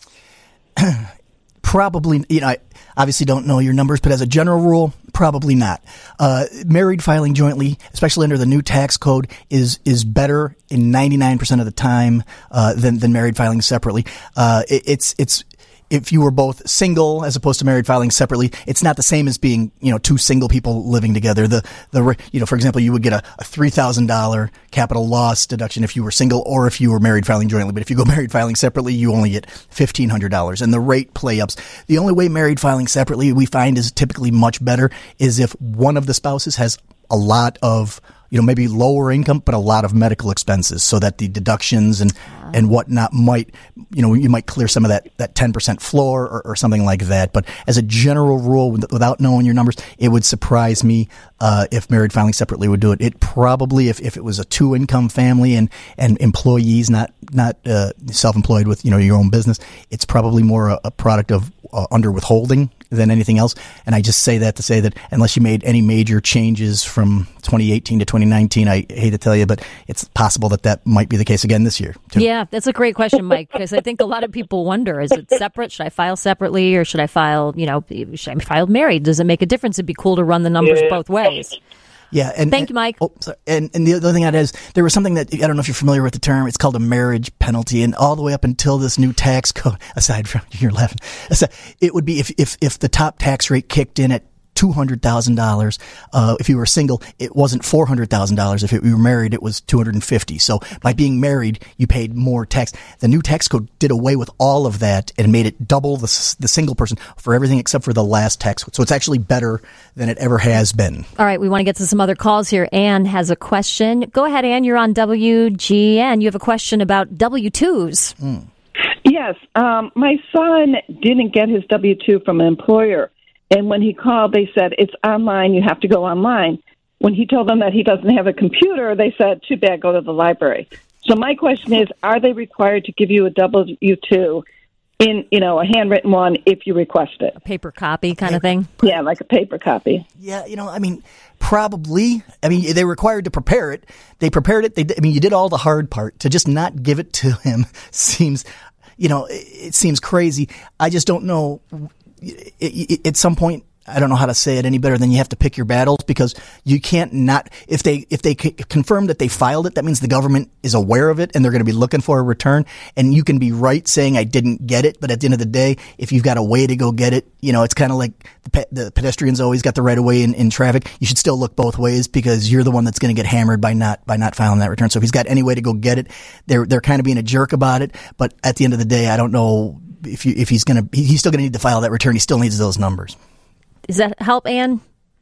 [SPEAKER 15] Probably, you know, I obviously don't know your numbers, but as a general rule, probably not. Uh, married filing jointly, especially under the new tax code, is is better in ninety-nine percent of the time uh, than than married filing separately. Uh, it, it's it's. If you were both single as opposed to married filing separately, it's not the same as being, you know, two single people living together. The, the, you know, for example, you would get a, a three thousand dollars capital loss deduction if you were single or if you were married filing jointly. But if you go married filing separately, you only get fifteen hundred dollars. And the rate play ups. The only way married filing separately we find is typically much better is if one of the spouses has a lot of, you know, maybe lower income, but a lot of medical expenses so that the deductions and, and whatnot might, you know, you might clear some of that, that ten percent floor or, or something like that. But as a general rule, without knowing your numbers, it would surprise me uh, if married filing separately would do it. It probably, if, if it was a two income family and, and employees, not, not uh, self-employed with, you know, your own business, it's probably more a, a product of uh, under withholding than anything else. And I just say that to say that unless you made any major changes from twenty eighteen to twenty nineteen, I hate to tell you, but it's possible that that might be the case again this year, too.
[SPEAKER 1] Yeah, that's a great question, Mike, because I think a lot of people wonder, is it separate? Should I file separately or should I file, you know, should I file married? Does it make a difference? It'd be cool to run the numbers yeah. both ways.
[SPEAKER 15] Yeah, and
[SPEAKER 1] thank
[SPEAKER 15] and,
[SPEAKER 1] you, Mike.
[SPEAKER 15] Oh, sorry. And and the other thing I'd add is there was something that I don't know if you're familiar with the term. It's called a marriage penalty, and all the way up until this new tax code, aside from you're laughing, aside, it would be if if if the top tax rate kicked in at two hundred thousand dollars. Uh, if you were single, it wasn't four hundred thousand dollars. If it, you were married, it was two hundred fifty thousand dollars. So by being married, you paid more tax. The new tax code did away with all of that and made it double the, the single person for everything except for the last tax code. So it's actually better than it ever has been.
[SPEAKER 1] All right, we want to get to some other calls here. Ann has a question. Go ahead, Ann. You're on W G N. You have a question about W two's.
[SPEAKER 15] Mm.
[SPEAKER 17] Yes. Um, my son didn't get his W two from an employer. And when he called, they said, it's online, you have to go online. When he told them that he doesn't have a computer, they said, too bad, go to the library. So my question is, are they required to give you a W two in, you know, a handwritten one if you request it?
[SPEAKER 1] A paper copy kind of thing?
[SPEAKER 17] Yeah, like a paper copy.
[SPEAKER 15] Yeah, you know, I mean, probably. I mean, they're required to prepare it. They prepared it. They, I mean, you did all the hard part. To just not give it to him seems, you know, it seems crazy. I just don't know. At some point, I don't know how to say it any better than you have to pick your battles, because you can't not, if they, if they c- confirm that they filed it, that means the government is aware of it and they're going to be looking for a return. And you can be right saying I didn't get it. But at the end of the day, if you've got a way to go get it, you know, it's kind of like the, pe- the pedestrians always got the right of way in, in traffic. You should still look both ways, because you're the one that's going to get hammered by not, by not filing that return. So if he's got any way to go get it, they're, they're kind of being a jerk about it. But at the end of the day, I don't know if you, if he's going to, he's still going to need to file that return. He still needs those numbers.
[SPEAKER 1] Does that help, Ann?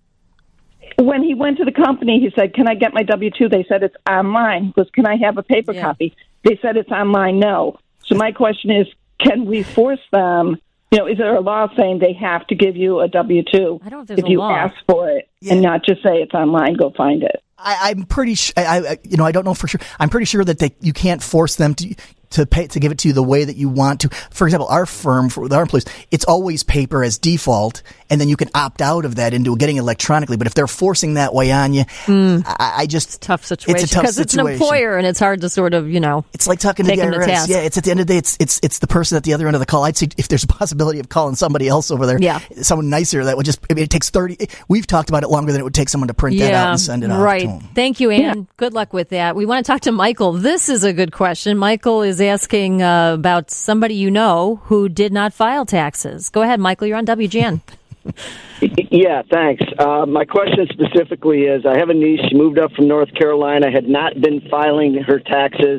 [SPEAKER 17] When he went to the company, he said, can I get my W two? They said it's online. He goes, can I have a paper yeah. copy? They said it's online, no. So my question is, can we force them, you know, is there a law saying they have to give you a W two
[SPEAKER 1] I don't know if, there's
[SPEAKER 17] if
[SPEAKER 1] a
[SPEAKER 17] you
[SPEAKER 1] law.
[SPEAKER 17] ask for it
[SPEAKER 15] Yeah.
[SPEAKER 17] and not just say it's online, go find it?
[SPEAKER 15] I, I'm pretty sure, I, I, you know, I don't know for sure. I'm pretty sure that they, you can't force them to, to pay, to give it to you the way that you want to. For example, our firm, for our employees, it's always paper as default, and then you can opt out of that into getting it electronically. But if they're forcing that way on you, mm. I, I just,
[SPEAKER 1] it's a tough situation.
[SPEAKER 15] It's a tough
[SPEAKER 1] because
[SPEAKER 15] situation.
[SPEAKER 1] It's an employer, and it's hard to sort of, you know,
[SPEAKER 15] it's like talking to the I R S. Yeah, it's at the end of the day, it's, it's, it's the person at the other end of the call. I'd say if there's a possibility of calling somebody else over there,
[SPEAKER 1] yeah.
[SPEAKER 15] someone nicer, that would just, I mean, it takes thirty, we've talked about it longer than it would take someone to print
[SPEAKER 1] yeah,
[SPEAKER 15] that out and send it out.
[SPEAKER 1] Right.
[SPEAKER 15] To them.
[SPEAKER 1] Thank you, Ann. Yeah. Good luck with that. We want to talk to Michael. This is a good question. Michael is asking uh, about somebody you know who did not file taxes. Go ahead, Michael. You're on W G N.
[SPEAKER 18] Yeah, thanks. Uh, my question specifically is, I have a niece. She moved up from North Carolina, had not been filing her taxes.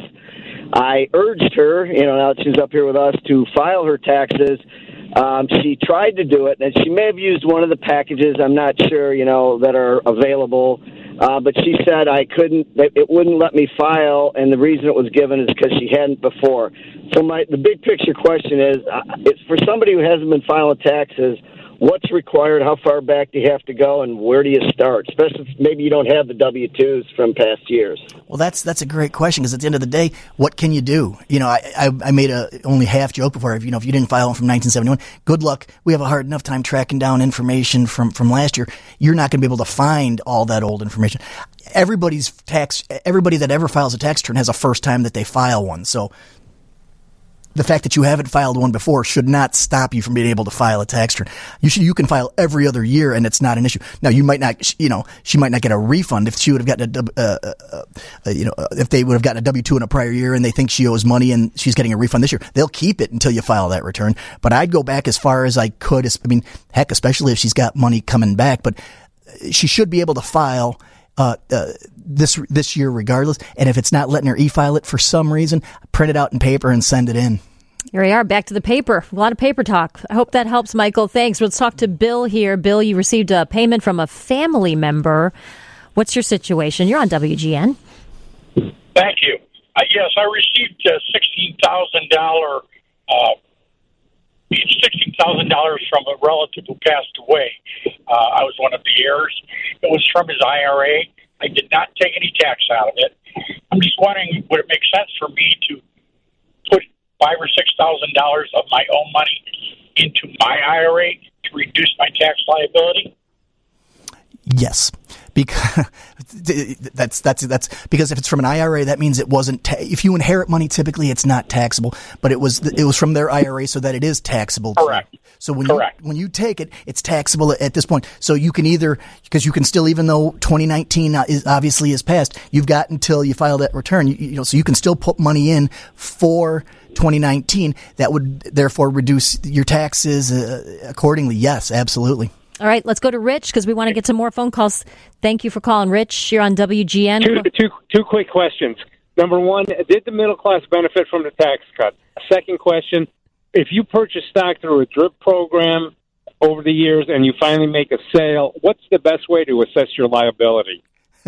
[SPEAKER 18] I urged her, you know, now that she's up here with us, to file her taxes. Um, she tried to do it, and she may have used one of the packages, I'm not sure, you know, that are available. Uh, but she said I couldn't, it wouldn't let me file, and the reason it was given is because she hadn't before. So my the big picture question is, uh, it's for somebody who hasn't been filing taxes, what's required, how far back do you have to go, and where do you start, especially if maybe you don't have the W two's from past years?
[SPEAKER 15] Well, that's that's a great question, because at the end of the day, what can you do? You know, I, I, I made a only half joke before. If you know, if you didn't file from nineteen seventy-one, good luck. We have a hard enough time tracking down information from, from last year. You're not going to be able to find all that old information. Everybody's tax, everybody that ever files a tax return has a first time that they file one. So the fact that you haven't filed one before should not stop you from being able to file a tax return. You should, you can file every other year, and it's not an issue. Now, you might not, you know, she might not get a refund if she would have gotten a, uh, uh, uh, you know, uh, if they would have gotten a W two in a prior year and they think she owes money and she's getting a refund this year. They'll keep it until you file that return. But I'd go back as far as I could. I mean, heck, especially if she's got money coming back. But she should be able to file Uh, uh, this this year regardless, and if it's not letting her e-file it for some reason, print it out in paper and send it in.
[SPEAKER 1] Here we are, back to the paper. A lot of paper talk. I hope that helps, Michael. Thanks. Let's talk to Bill here. Bill, you received a payment from a family member. What's your situation? You're on W G N.
[SPEAKER 19] Thank you. Uh, yes, I received a sixteen thousand dollars uh, sixteen thousand dollars from a relative who passed away. Uh, I was one of the heirs. It was from his I R A. I did not take any tax out of it. I'm just wondering, would it make sense for me to put five or six thousand dollars of my own money into my I R A to reduce my tax liability?
[SPEAKER 15] Yes, because that's that's that's because if it's from an I R A, that means it wasn't. Ta- if you inherit money, typically it's not taxable, but it was it was from their I R A, so that it is taxable.
[SPEAKER 19] Correct.
[SPEAKER 15] So when
[SPEAKER 19] Correct.
[SPEAKER 15] you when you take it, it's taxable at, at this point. So you can either, because you can still, even though twenty nineteen is obviously is passed, you've got until you file that return. You, you know, so you can still put money in for twenty nineteen. That would therefore reduce your taxes uh, accordingly. Yes, absolutely.
[SPEAKER 1] All right, let's go to Rich because we want to get some more phone calls. Thank you for calling, Rich. You're on W G N.
[SPEAKER 20] Two, two, two quick questions. Number one, did the middle class benefit from the tax cut? Second question, if you purchase stock through a DRIP program over the years and you finally make a sale, what's the best way to assess your liability?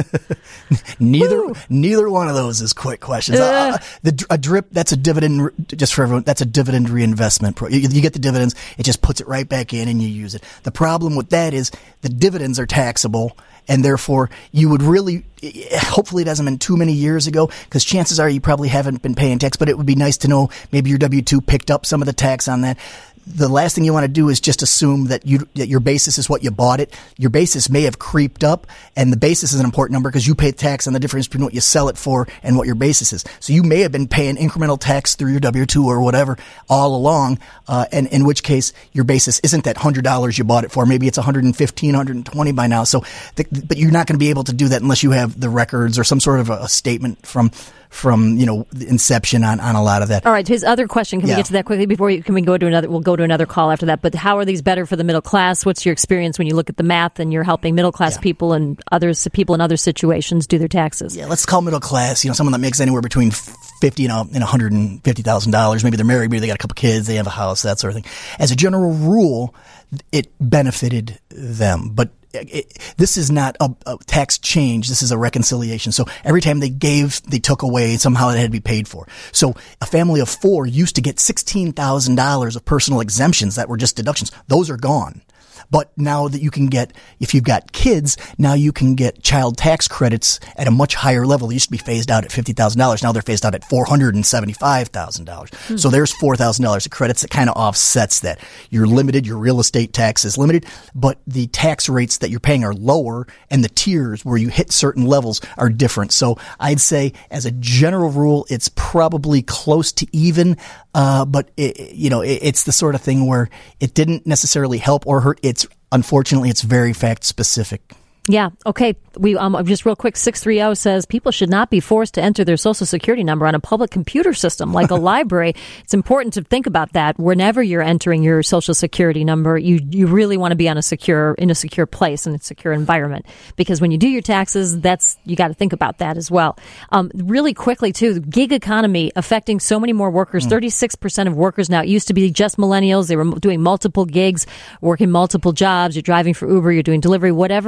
[SPEAKER 15] neither Woo. neither one of those is quick questions. Uh, uh, the a drip, that's a dividend, just for everyone, that's a dividend reinvestment. Pro. You, you get the dividends, it just puts it right back in and you use it. The problem with that is the dividends are taxable, and therefore you would really, hopefully it hasn't been too many years ago, because chances are you probably haven't been paying tax, but it would be nice to know maybe your W two picked up some of the tax on that. The last thing you want to do is just assume that you that your basis is what you bought it. Your basis may have creeped up, and the basis is an important number because you pay tax on the difference between what you sell it for and what your basis is. So you may have been paying incremental tax through your W two or whatever all along, uh, and in which case your basis isn't that one hundred dollars you bought it for. Maybe it's one hundred fifteen dollars, one hundred twenty dollars by now. So, the, but you're not going to be able to do that unless you have the records or some sort of a, a statement from from, you know, the inception on, on a lot of that.
[SPEAKER 1] All right. His other question, can
[SPEAKER 15] yeah.
[SPEAKER 1] we get to that quickly before you, can we go to another, we'll go to another call after that, but how are these better for the middle class? What's your experience when you look at the math and you're helping middle class yeah. people and others, people in other situations do their taxes?
[SPEAKER 15] Yeah, let's call middle class, you know, someone that makes anywhere between fifty and one hundred fifty thousand dollars. Maybe they're married, maybe they got a couple kids, they have a house, that sort of thing. As a general rule, it benefited them, but It, this is not a, a tax change. This is a reconciliation. So every time they gave, they took away, somehow it had to be paid for. So a family of four used to get sixteen thousand dollars of personal exemptions that were just deductions. Those are gone. But now that you can get, if you've got kids, now you can get child tax credits at a much higher level. They used to be phased out at fifty thousand dollars. Now they're phased out at four hundred seventy-five thousand dollars. Mm-hmm. So there's four thousand dollars of credits that kind of offsets that. You're limited, your real estate tax is limited, but the tax rates that you're paying are lower, and the tiers where you hit certain levels are different. So I'd say as a general rule, it's probably close to even, uh, but it, you know, it, it's the sort of thing where it didn't necessarily help or hurt. It's Unfortunately, it's very fact specific.
[SPEAKER 1] Yeah. Okay. We um just real quick. six three zero says people should not be forced to enter their social security number on a public computer system like a library. It's important to think about that whenever you're entering your social security number. You you really want to be on a secure in a secure place and a secure environment, because when you do your taxes, that's you got to think about that as well. Um, really quickly too, the gig economy affecting so many more workers. thirty-six percent of workers now. It used to be just millennials. They were doing multiple gigs, working multiple jobs. You're driving for Uber. You're doing delivery. Whatever it is. Mm.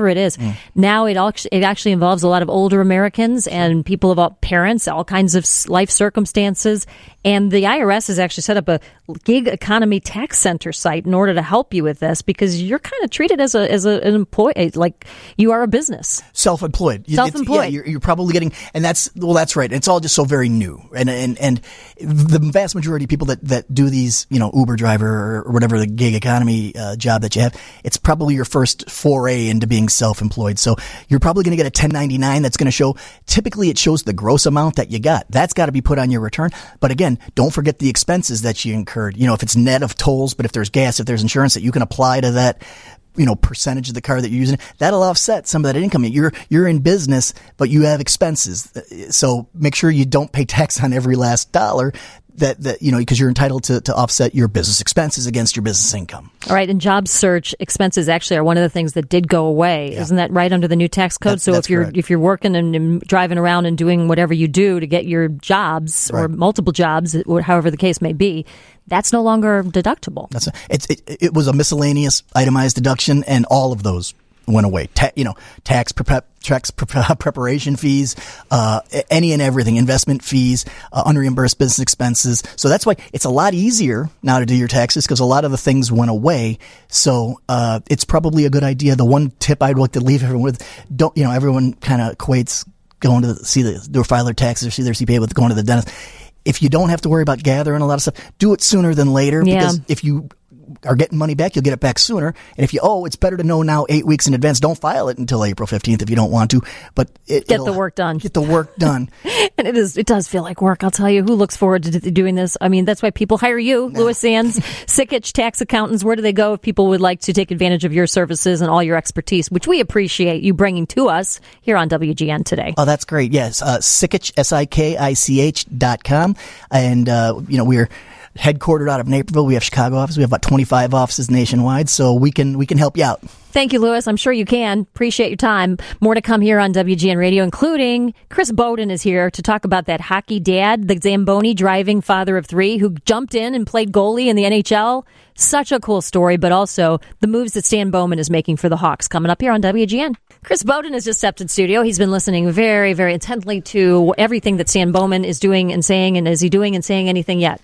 [SPEAKER 1] Now it, al- it actually involves a lot of older Americans and people of all parents, all kinds of s- life circumstances. And the I R S has actually set up a gig economy tax center site in order to help you with this, because you're kind of treated as a as a, an employee, like you are a business.
[SPEAKER 15] Self-employed. You- it's-
[SPEAKER 1] Self-employed.
[SPEAKER 15] Yeah, you're, you're probably getting, and that's, well, that's right. It's all just so very new. And, and, and the vast majority of people that, that do these, you know, Uber driver or whatever the gig economy uh, job that you have, it's probably your first foray into being self-employed. So you're probably going to get a ten ninety-nine that's going to show, typically it shows the gross amount that you got. That's got to be put on your return. But again, don't forget the expenses that you incurred. You know, if it's net of tolls, but if there's gas, if there's insurance that you can apply to that, you know, percentage of the car that you're using, that'll offset some of that income. You're, you're in business, but you have expenses. So make sure you don't pay tax on every last dollar that, that, you know, because you're entitled to, to offset your business expenses against your business income.
[SPEAKER 1] All right. And job search expenses actually are one of the things that did go away. Yeah. Isn't that right under the new tax code?
[SPEAKER 15] That,
[SPEAKER 1] so if you're,
[SPEAKER 15] correct.
[SPEAKER 1] if you're working and, and driving around and doing whatever you do to get your jobs
[SPEAKER 15] Right.
[SPEAKER 1] or multiple jobs, or however the case may be, that's no longer deductible.
[SPEAKER 15] That's a, it's, it, it was a miscellaneous itemized deduction, and all of those went away. Ta- you know, tax, prep, tax pre- preparation fees, uh, any and everything, investment fees, uh, unreimbursed business expenses. So that's why it's a lot easier now to do your taxes, because a lot of the things went away. So uh, it's probably a good idea. The one tip I'd like to leave everyone with: don't, you know, everyone kind of equates going to see the or file their taxes or see their C P A with going to the dentist. If you don't have to worry about gathering a lot of stuff, do it sooner than later.
[SPEAKER 1] Yeah.
[SPEAKER 15] Because if you are getting money back, you'll get it back sooner. And if you, oh, it's better to know now eight weeks in advance. Don't file it until April fifteenth if you don't want to. But it,
[SPEAKER 1] Get the work done.
[SPEAKER 15] Get the work done.
[SPEAKER 1] And it is, it does feel like work. I'll tell you, who looks forward to d- doing this? I mean, that's why people hire you, Louis Sands, Sickich Tax Accountants. Where do they go if people would like to take advantage of your services and all your expertise, which we appreciate you bringing to us here on W G N today?
[SPEAKER 15] Oh, that's great. Yes. Uh, Sickich, S I K I C H dot com. And, uh, you know, we're headquartered out of Naperville. We have Chicago office. We have about twenty-five offices nationwide. So we can, we can help you out.
[SPEAKER 1] Thank you, Louis. I'm sure you can. Appreciate your time. More to come here on W G N Radio, including Chris Bowden is here to talk about that hockey dad, the Zamboni driving father of three who jumped in and played goalie in the N H L. Such a cool story, but also the moves that Stan Bowman is making for the Hawks coming up here on W G N. Chris Bowden has just stepped in studio. He's been listening very, very intently to everything that Stan Bowman is doing and saying, and is he doing and saying anything yet?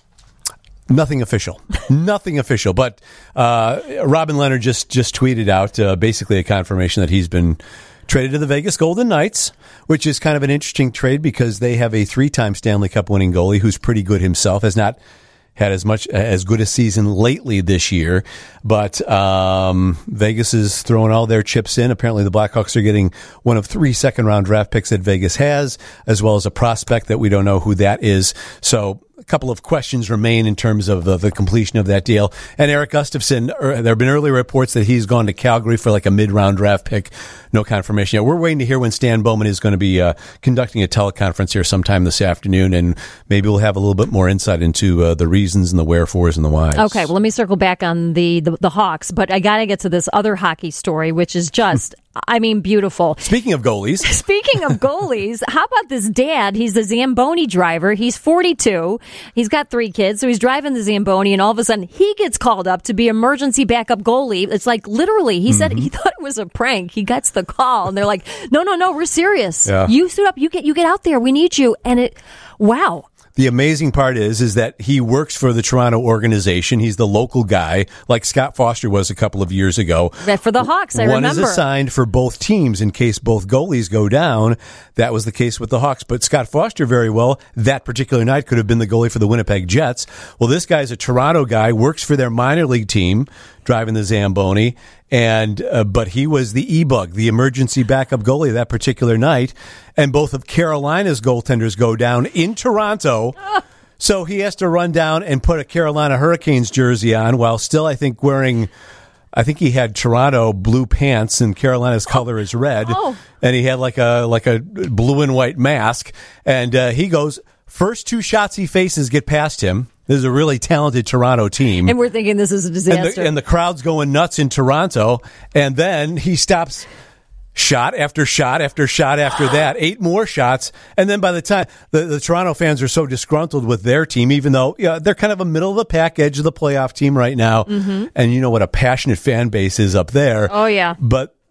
[SPEAKER 21] Nothing official. Nothing official. But uh, Robin Leonard just, just tweeted out uh, basically a confirmation that he's been traded to the Vegas Golden Knights, which is kind of an interesting trade because they have a three-time Stanley Cup winning goalie who's pretty good himself, has not had as much as good a season lately this year. But um, Vegas is throwing all their chips in. Apparently the Blackhawks are getting one of three second-round draft picks that Vegas has, as well as a prospect that we don't know who that is. So a couple of questions remain in terms of the, the completion of that deal. And Eric Gustafsson, er, there have been early reports that he's gone to Calgary for like a mid-round draft pick. No confirmation yet. We're waiting to hear when Stan Bowman is going to be uh, conducting a teleconference here sometime this afternoon, and maybe we'll have a little bit more insight into uh, the reasons and the wherefores and the whys.
[SPEAKER 1] Okay, well, let me circle back on the, the, the Hawks, but I got to get to this other hockey story, which is just... I mean, beautiful.
[SPEAKER 21] Speaking of goalies.
[SPEAKER 1] Speaking of goalies, how about this dad? He's the Zamboni driver. He's forty-two. He's got three kids, so he's driving the Zamboni, and all of a sudden, he gets called up to be emergency backup goalie. It's like, literally, he mm-hmm. said he thought it was a prank. He gets the call, and they're like, no, no, no, we're serious.
[SPEAKER 21] Yeah.
[SPEAKER 1] You suit up. You get, you get out there. We need you. And it, wow.
[SPEAKER 21] The amazing part is, is that he works for the Toronto organization. He's the local guy, like Scott Foster was a couple of years ago.
[SPEAKER 1] For the Hawks, I
[SPEAKER 21] One
[SPEAKER 1] remember.
[SPEAKER 21] One is assigned for both teams in case both goalies go down. That was the case with the Hawks. But Scott Foster, very well, that particular night could have been the goalie for the Winnipeg Jets. Well, this guy's a Toronto guy, works for their minor league team, driving the Zamboni. And uh, but he was the E-Bug, the emergency backup goalie that particular night. And both of Carolina's goaltenders go down in Toronto. So he has to run down and put a Carolina Hurricanes jersey on while still, I think, wearing... I think he had Toronto blue pants and Carolina's color is red.
[SPEAKER 1] Oh.
[SPEAKER 21] And he had like a like a blue and white mask. And uh, he goes, first two shots he faces get past him. This is a really talented Toronto team.
[SPEAKER 1] And we're thinking this is a disaster.
[SPEAKER 21] And the, and the crowd's going nuts in Toronto. And then he stops shot after shot after shot after that, eight more shots. And then by the time the, the Toronto fans are so disgruntled with their team, even though yeah, they're kind of a middle of the pack, edge of the playoff team right now.
[SPEAKER 1] Mm-hmm.
[SPEAKER 21] And you know what a passionate fan base is up there.
[SPEAKER 1] Oh, yeah.
[SPEAKER 21] But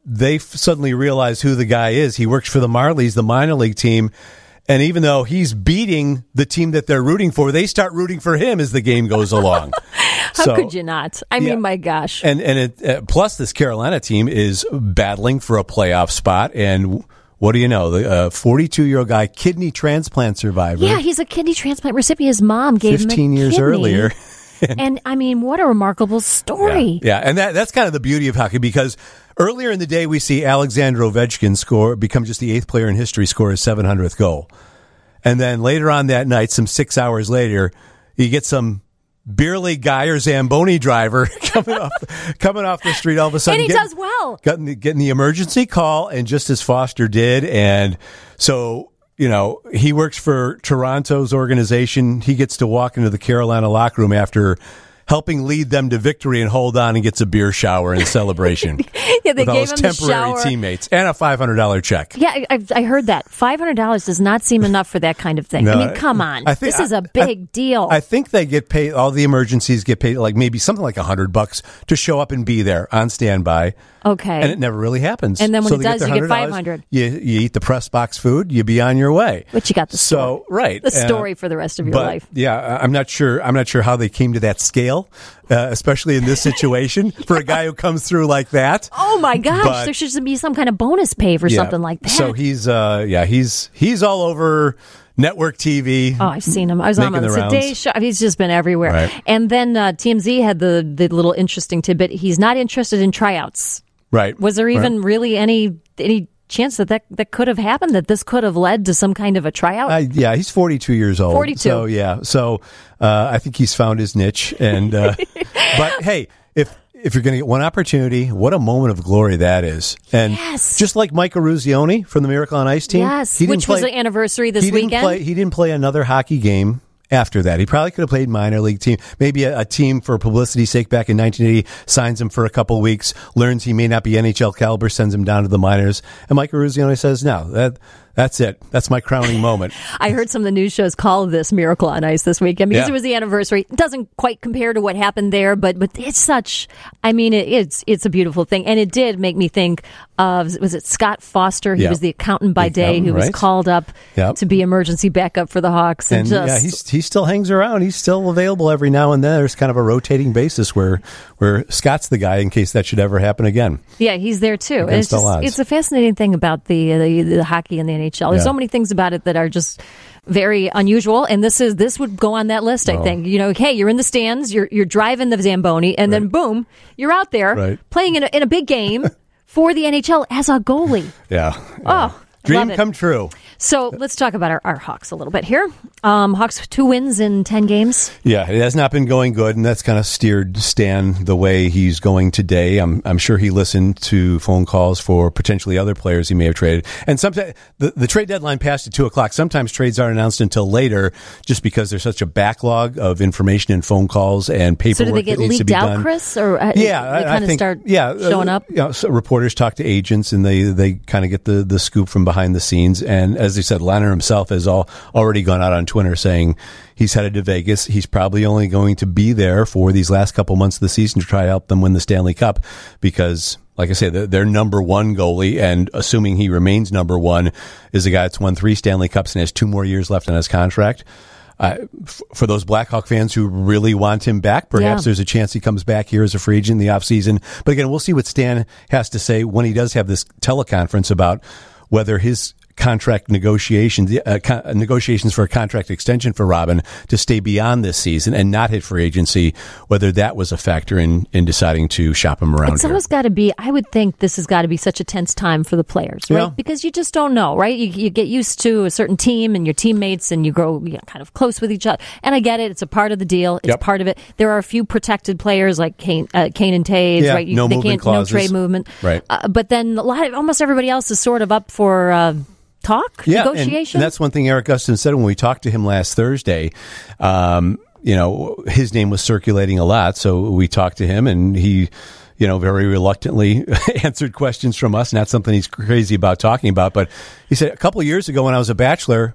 [SPEAKER 21] they f- suddenly realize who the guy is. He works for the Marlies, the minor league team. And even though he's beating the team that they're rooting for, they start rooting for him as the game goes along.
[SPEAKER 1] How
[SPEAKER 21] So-
[SPEAKER 1] could you not? I
[SPEAKER 21] Yeah.
[SPEAKER 1] mean, my gosh.
[SPEAKER 21] And and it, uh, plus, this Carolina team is battling for a playoff spot. And what do you know? The forty-two-year-old guy, kidney transplant survivor.
[SPEAKER 1] Yeah, he's a kidney transplant recipient. His mom gave him a
[SPEAKER 21] fifteen years
[SPEAKER 1] kidney.
[SPEAKER 21] earlier.
[SPEAKER 1] And I mean, what a remarkable story.
[SPEAKER 21] Yeah, and that that's kind of the beauty of hockey, because earlier in the day we see Alexander Ovechkin score become just the eighth player in history to score his seven hundredth goal. And then later on that night, some six hours later, you get some beer league guy or Zamboni driver coming off coming off the street all of a sudden.
[SPEAKER 1] And he
[SPEAKER 21] getting,
[SPEAKER 1] does well.
[SPEAKER 21] Getting the, getting the emergency call, and just as Foster did. And so, you know, he works for Toronto's organization. He gets to walk into the Carolina locker room after helping lead them to victory and hold on, and gets a beer shower and celebration.
[SPEAKER 1] Yeah, they
[SPEAKER 21] with all
[SPEAKER 1] gave
[SPEAKER 21] his
[SPEAKER 1] him the
[SPEAKER 21] temporary
[SPEAKER 1] shower.
[SPEAKER 21] teammates and a five hundred dollars check.
[SPEAKER 1] Yeah, I, I've- I heard that. five hundred dollars does not seem enough for that kind of thing.
[SPEAKER 21] No,
[SPEAKER 1] I mean, come on.
[SPEAKER 21] I think-
[SPEAKER 1] this is
[SPEAKER 21] I-
[SPEAKER 1] a big deal.
[SPEAKER 21] I think they get paid. All the emergencies get paid like maybe something like a hundred bucks to show up and be there on standby.
[SPEAKER 1] Okay.
[SPEAKER 21] And it never really happens.
[SPEAKER 1] And then when
[SPEAKER 21] So
[SPEAKER 1] it
[SPEAKER 21] they
[SPEAKER 1] does,
[SPEAKER 21] their
[SPEAKER 1] you get
[SPEAKER 21] one hundred dollars,
[SPEAKER 1] five hundred.
[SPEAKER 21] You you eat the press box food. You be on your way.
[SPEAKER 1] But you got the
[SPEAKER 21] so right
[SPEAKER 1] the
[SPEAKER 21] uh,
[SPEAKER 1] story for the rest of your
[SPEAKER 21] but,
[SPEAKER 1] life.
[SPEAKER 21] Yeah, I- I'm not sure. I'm not sure how they came to that scale, uh, especially in this situation for a guy who comes through like that.
[SPEAKER 1] Oh my gosh,
[SPEAKER 21] But-
[SPEAKER 1] there should be some kind of bonus pay for
[SPEAKER 21] Yeah.
[SPEAKER 1] something like that.
[SPEAKER 21] So he's uh yeah he's he's all over network T V.
[SPEAKER 1] Oh, I've seen him. I was on
[SPEAKER 21] making
[SPEAKER 1] the
[SPEAKER 21] the rounds.
[SPEAKER 1] Today Show. He's just been everywhere.
[SPEAKER 21] Right.
[SPEAKER 1] And then uh, T M Z had the the little interesting tidbit. He's not interested in tryouts.
[SPEAKER 21] Right.
[SPEAKER 1] Was there even
[SPEAKER 21] Right.
[SPEAKER 1] really any any chance that, that that could have happened? That this could have led to some kind of a tryout?
[SPEAKER 21] Uh, yeah, he's forty-two years old.
[SPEAKER 1] forty-two.
[SPEAKER 21] So yeah, so uh, I think he's found his niche. And uh, but hey, if if you're going to get one opportunity, what a moment of glory that is! And
[SPEAKER 1] Yes.
[SPEAKER 21] just like Mike Eruzione from the Miracle on Ice team,
[SPEAKER 1] Yes,
[SPEAKER 21] he didn't
[SPEAKER 1] which was
[SPEAKER 21] play-
[SPEAKER 1] the anniversary this
[SPEAKER 21] he didn't
[SPEAKER 1] weekend.
[SPEAKER 21] Play, he didn't play another hockey game after that. He probably could have played minor league team, maybe a, a team for publicity's sake back in nineteen eighty, signs him for a couple weeks, learns he may not be N H L caliber, sends him down to the minors. And Mike Eruzione says, no, that that's it. That's my crowning moment.
[SPEAKER 1] I heard some of the news shows call this Miracle on Ice this weekend because
[SPEAKER 21] Yeah.
[SPEAKER 1] it was the anniversary. It doesn't quite compare to what happened there, but but it's such. I mean, it, it's it's a beautiful thing, and it did make me think of was it Scott Foster? He
[SPEAKER 21] Yeah.
[SPEAKER 1] was the accountant by
[SPEAKER 21] The
[SPEAKER 1] day
[SPEAKER 21] accountant,
[SPEAKER 1] who was
[SPEAKER 21] right.
[SPEAKER 1] called up
[SPEAKER 21] Yep.
[SPEAKER 1] to be emergency backup for the Hawks, and,
[SPEAKER 21] And
[SPEAKER 1] just
[SPEAKER 21] yeah, he's, he still hangs around. He's still available every now and then. There's kind of a rotating basis where where Scott's the guy in case that should ever happen again.
[SPEAKER 1] yeah, he's there too. And
[SPEAKER 21] Against
[SPEAKER 1] it's
[SPEAKER 21] all
[SPEAKER 1] just
[SPEAKER 21] odds.
[SPEAKER 1] it's a fascinating thing about the, the the hockey and the N H L. There's
[SPEAKER 21] Yeah.
[SPEAKER 1] so many things about it that are just very unusual, and this is this would go on that list. I
[SPEAKER 21] Oh.
[SPEAKER 1] think you know, hey, you're in the stands, you're you're driving the Zamboni, and then boom, you're out there
[SPEAKER 21] Right.
[SPEAKER 1] playing in a, in a big game for the N H L as a goalie.
[SPEAKER 21] Yeah.
[SPEAKER 1] Oh,
[SPEAKER 21] Dream
[SPEAKER 1] love it.
[SPEAKER 21] come true.
[SPEAKER 1] So let's talk about our, our Hawks a little bit here. Um, Hawks two wins in ten games.
[SPEAKER 21] Yeah, it has not been going good, and that's kind of steered Stan the way he's going today. I'm I'm sure he listened to phone calls for potentially other players he may have traded. And sometimes the, the trade deadline passed at two o'clock. Sometimes trades aren't announced until later, just because there's such a backlog of information and phone calls and paperwork
[SPEAKER 1] So do they get
[SPEAKER 21] that needs to
[SPEAKER 1] leaked
[SPEAKER 21] be
[SPEAKER 1] out,
[SPEAKER 21] done.
[SPEAKER 1] Chris, or uh,
[SPEAKER 21] Yeah,
[SPEAKER 1] they
[SPEAKER 21] I- I
[SPEAKER 1] kind of
[SPEAKER 21] think-
[SPEAKER 1] start
[SPEAKER 21] yeah,
[SPEAKER 1] showing
[SPEAKER 21] uh,
[SPEAKER 1] up?
[SPEAKER 21] You know, so reporters talk to agents, and they, they kind of get the, the scoop from behind the scenes. And as they said, Leonard himself has all, already gone out on Twitter saying he's headed to Vegas. He's probably only going to be there for these last couple months of the season to try to help them win the Stanley Cup because, like I said, their number one goalie, and assuming he remains number one, is a guy that's won three Stanley Cups and has two more years left on his contract. Uh, f- for those Blackhawk fans who really want him back, perhaps
[SPEAKER 1] Yeah.
[SPEAKER 21] there's a chance he comes back here as a free agent in the offseason. But again, we'll see what Stan has to say when he does have this teleconference about whether his contract negotiations, uh, con- negotiations for a contract extension for Robin to stay beyond this season and not hit free agency, whether that was a factor in, in deciding to shop him around
[SPEAKER 1] It's
[SPEAKER 21] here.
[SPEAKER 1] almost got to be, I would think this has got to be such a tense time for the players, right?
[SPEAKER 21] Yeah.
[SPEAKER 1] Because you just don't know, right? You, you get used to a certain team and your teammates and you grow you know, kind of close with each other. And I get it. It's a part of the deal. It's
[SPEAKER 21] Yep.
[SPEAKER 1] part of it. There are a few protected players like Kane, uh, Kane and Taves,
[SPEAKER 21] Yeah,
[SPEAKER 1] right? You,
[SPEAKER 21] no
[SPEAKER 1] they
[SPEAKER 21] movement
[SPEAKER 1] can't,
[SPEAKER 21] clauses.
[SPEAKER 1] no trade movement.
[SPEAKER 21] Right.
[SPEAKER 1] Uh, but then a lot of, almost everybody else is sort of up for, uh, talk,
[SPEAKER 21] Yeah, and-
[SPEAKER 1] negotiation.
[SPEAKER 21] And that's one thing Eric Gustin said when we talked to him last Thursday. Um, you know, his name was circulating a lot, so we talked to him, and he, you know, very reluctantly answered questions from us. Not something he's crazy about talking about, but he said a couple of years ago when I was a bachelor,